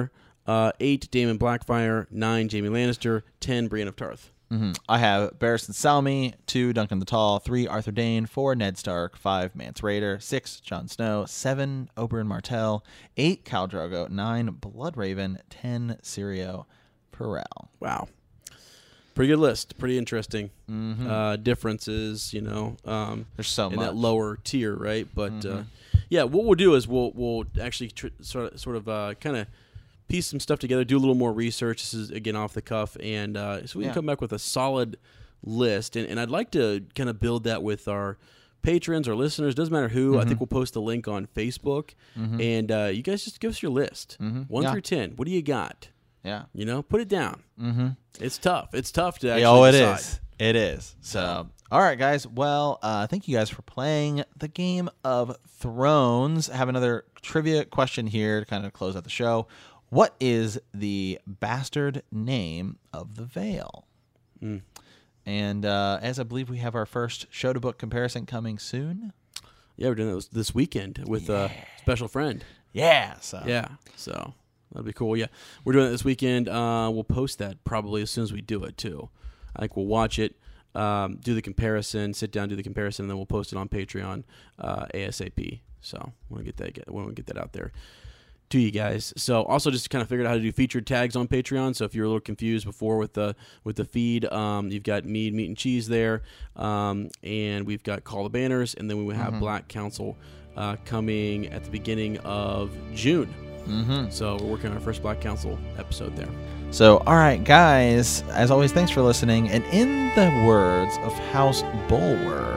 Uh, eight, Daemon Blackfire. Nine, Jaime Lannister. Ten, Brienne of Tarth.
Mm-hmm. I have Barristan Selmy. Two, Duncan the Tall. Three, Arthur Dayne. Four, Ned Stark. Five, Mance Rayder. Six, Jon Snow. Seven, Oberyn Martell. Eight, Khal Drogo. Nine, Bloodraven. Ten, Syrio Farrell.
Wow. Pretty good list. Pretty interesting.
Mm-hmm.
Uh, differences, you know. Um,
There's so
in
much.
that lower tier, right? But
Mm-hmm.
uh, yeah, what we'll do is we'll we'll actually tr- sort of sort of uh, kind of piece some stuff together, do a little more research. This is again off the cuff, and uh, so we can
Yeah.
come back with a solid list. And, and I'd like to kind of build that with our patrons or listeners. Doesn't matter who.
Mm-hmm.
I think we'll post a link on Facebook,
Mm-hmm.
and uh, you guys just give us your list,
Mm-hmm.
one
Yeah.
through ten. What do you got?
Yeah.
You know, put it down.
Mm-hmm.
It's tough. It's tough to actually
Oh, it
decide.
is. It is. So, all right, guys. Well, uh, thank you guys for playing the Game of Thrones. I have another trivia question here to kind of close out the show. What is the bastard name of the Vale?
Mm.
And uh, as I believe we have our first show to book comparison coming soon.
Yeah, we're doing that this weekend with a special friend.
Yeah. So
Yeah, so that'd be cool. Yeah, we're doing it this weekend. Uh, we'll post that probably as soon as we do it too. I think we'll watch it, um, do the comparison, sit down, do the comparison, and then we'll post it on Patreon uh, ASAP. So we want to get that get, we want to get that out there to you guys. So also just kind of figured out how to do featured tags on Patreon. So if you're a little confused before with the with the feed, um, you've got Mead, Meat, and Cheese there, um, and we've got Call the Banners, and then we will have
Mm-hmm.
Black Council uh, coming at the beginning of June.
Mm-hmm.
So we're working on our first Black Council episode there.
So, all right, guys. As always, thanks for listening. And in the words of House Bulwer,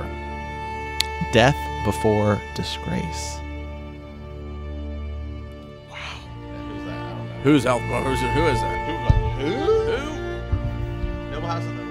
death before disgrace.
Who's out? Who's, who is that?
Who? Who? Noble House of the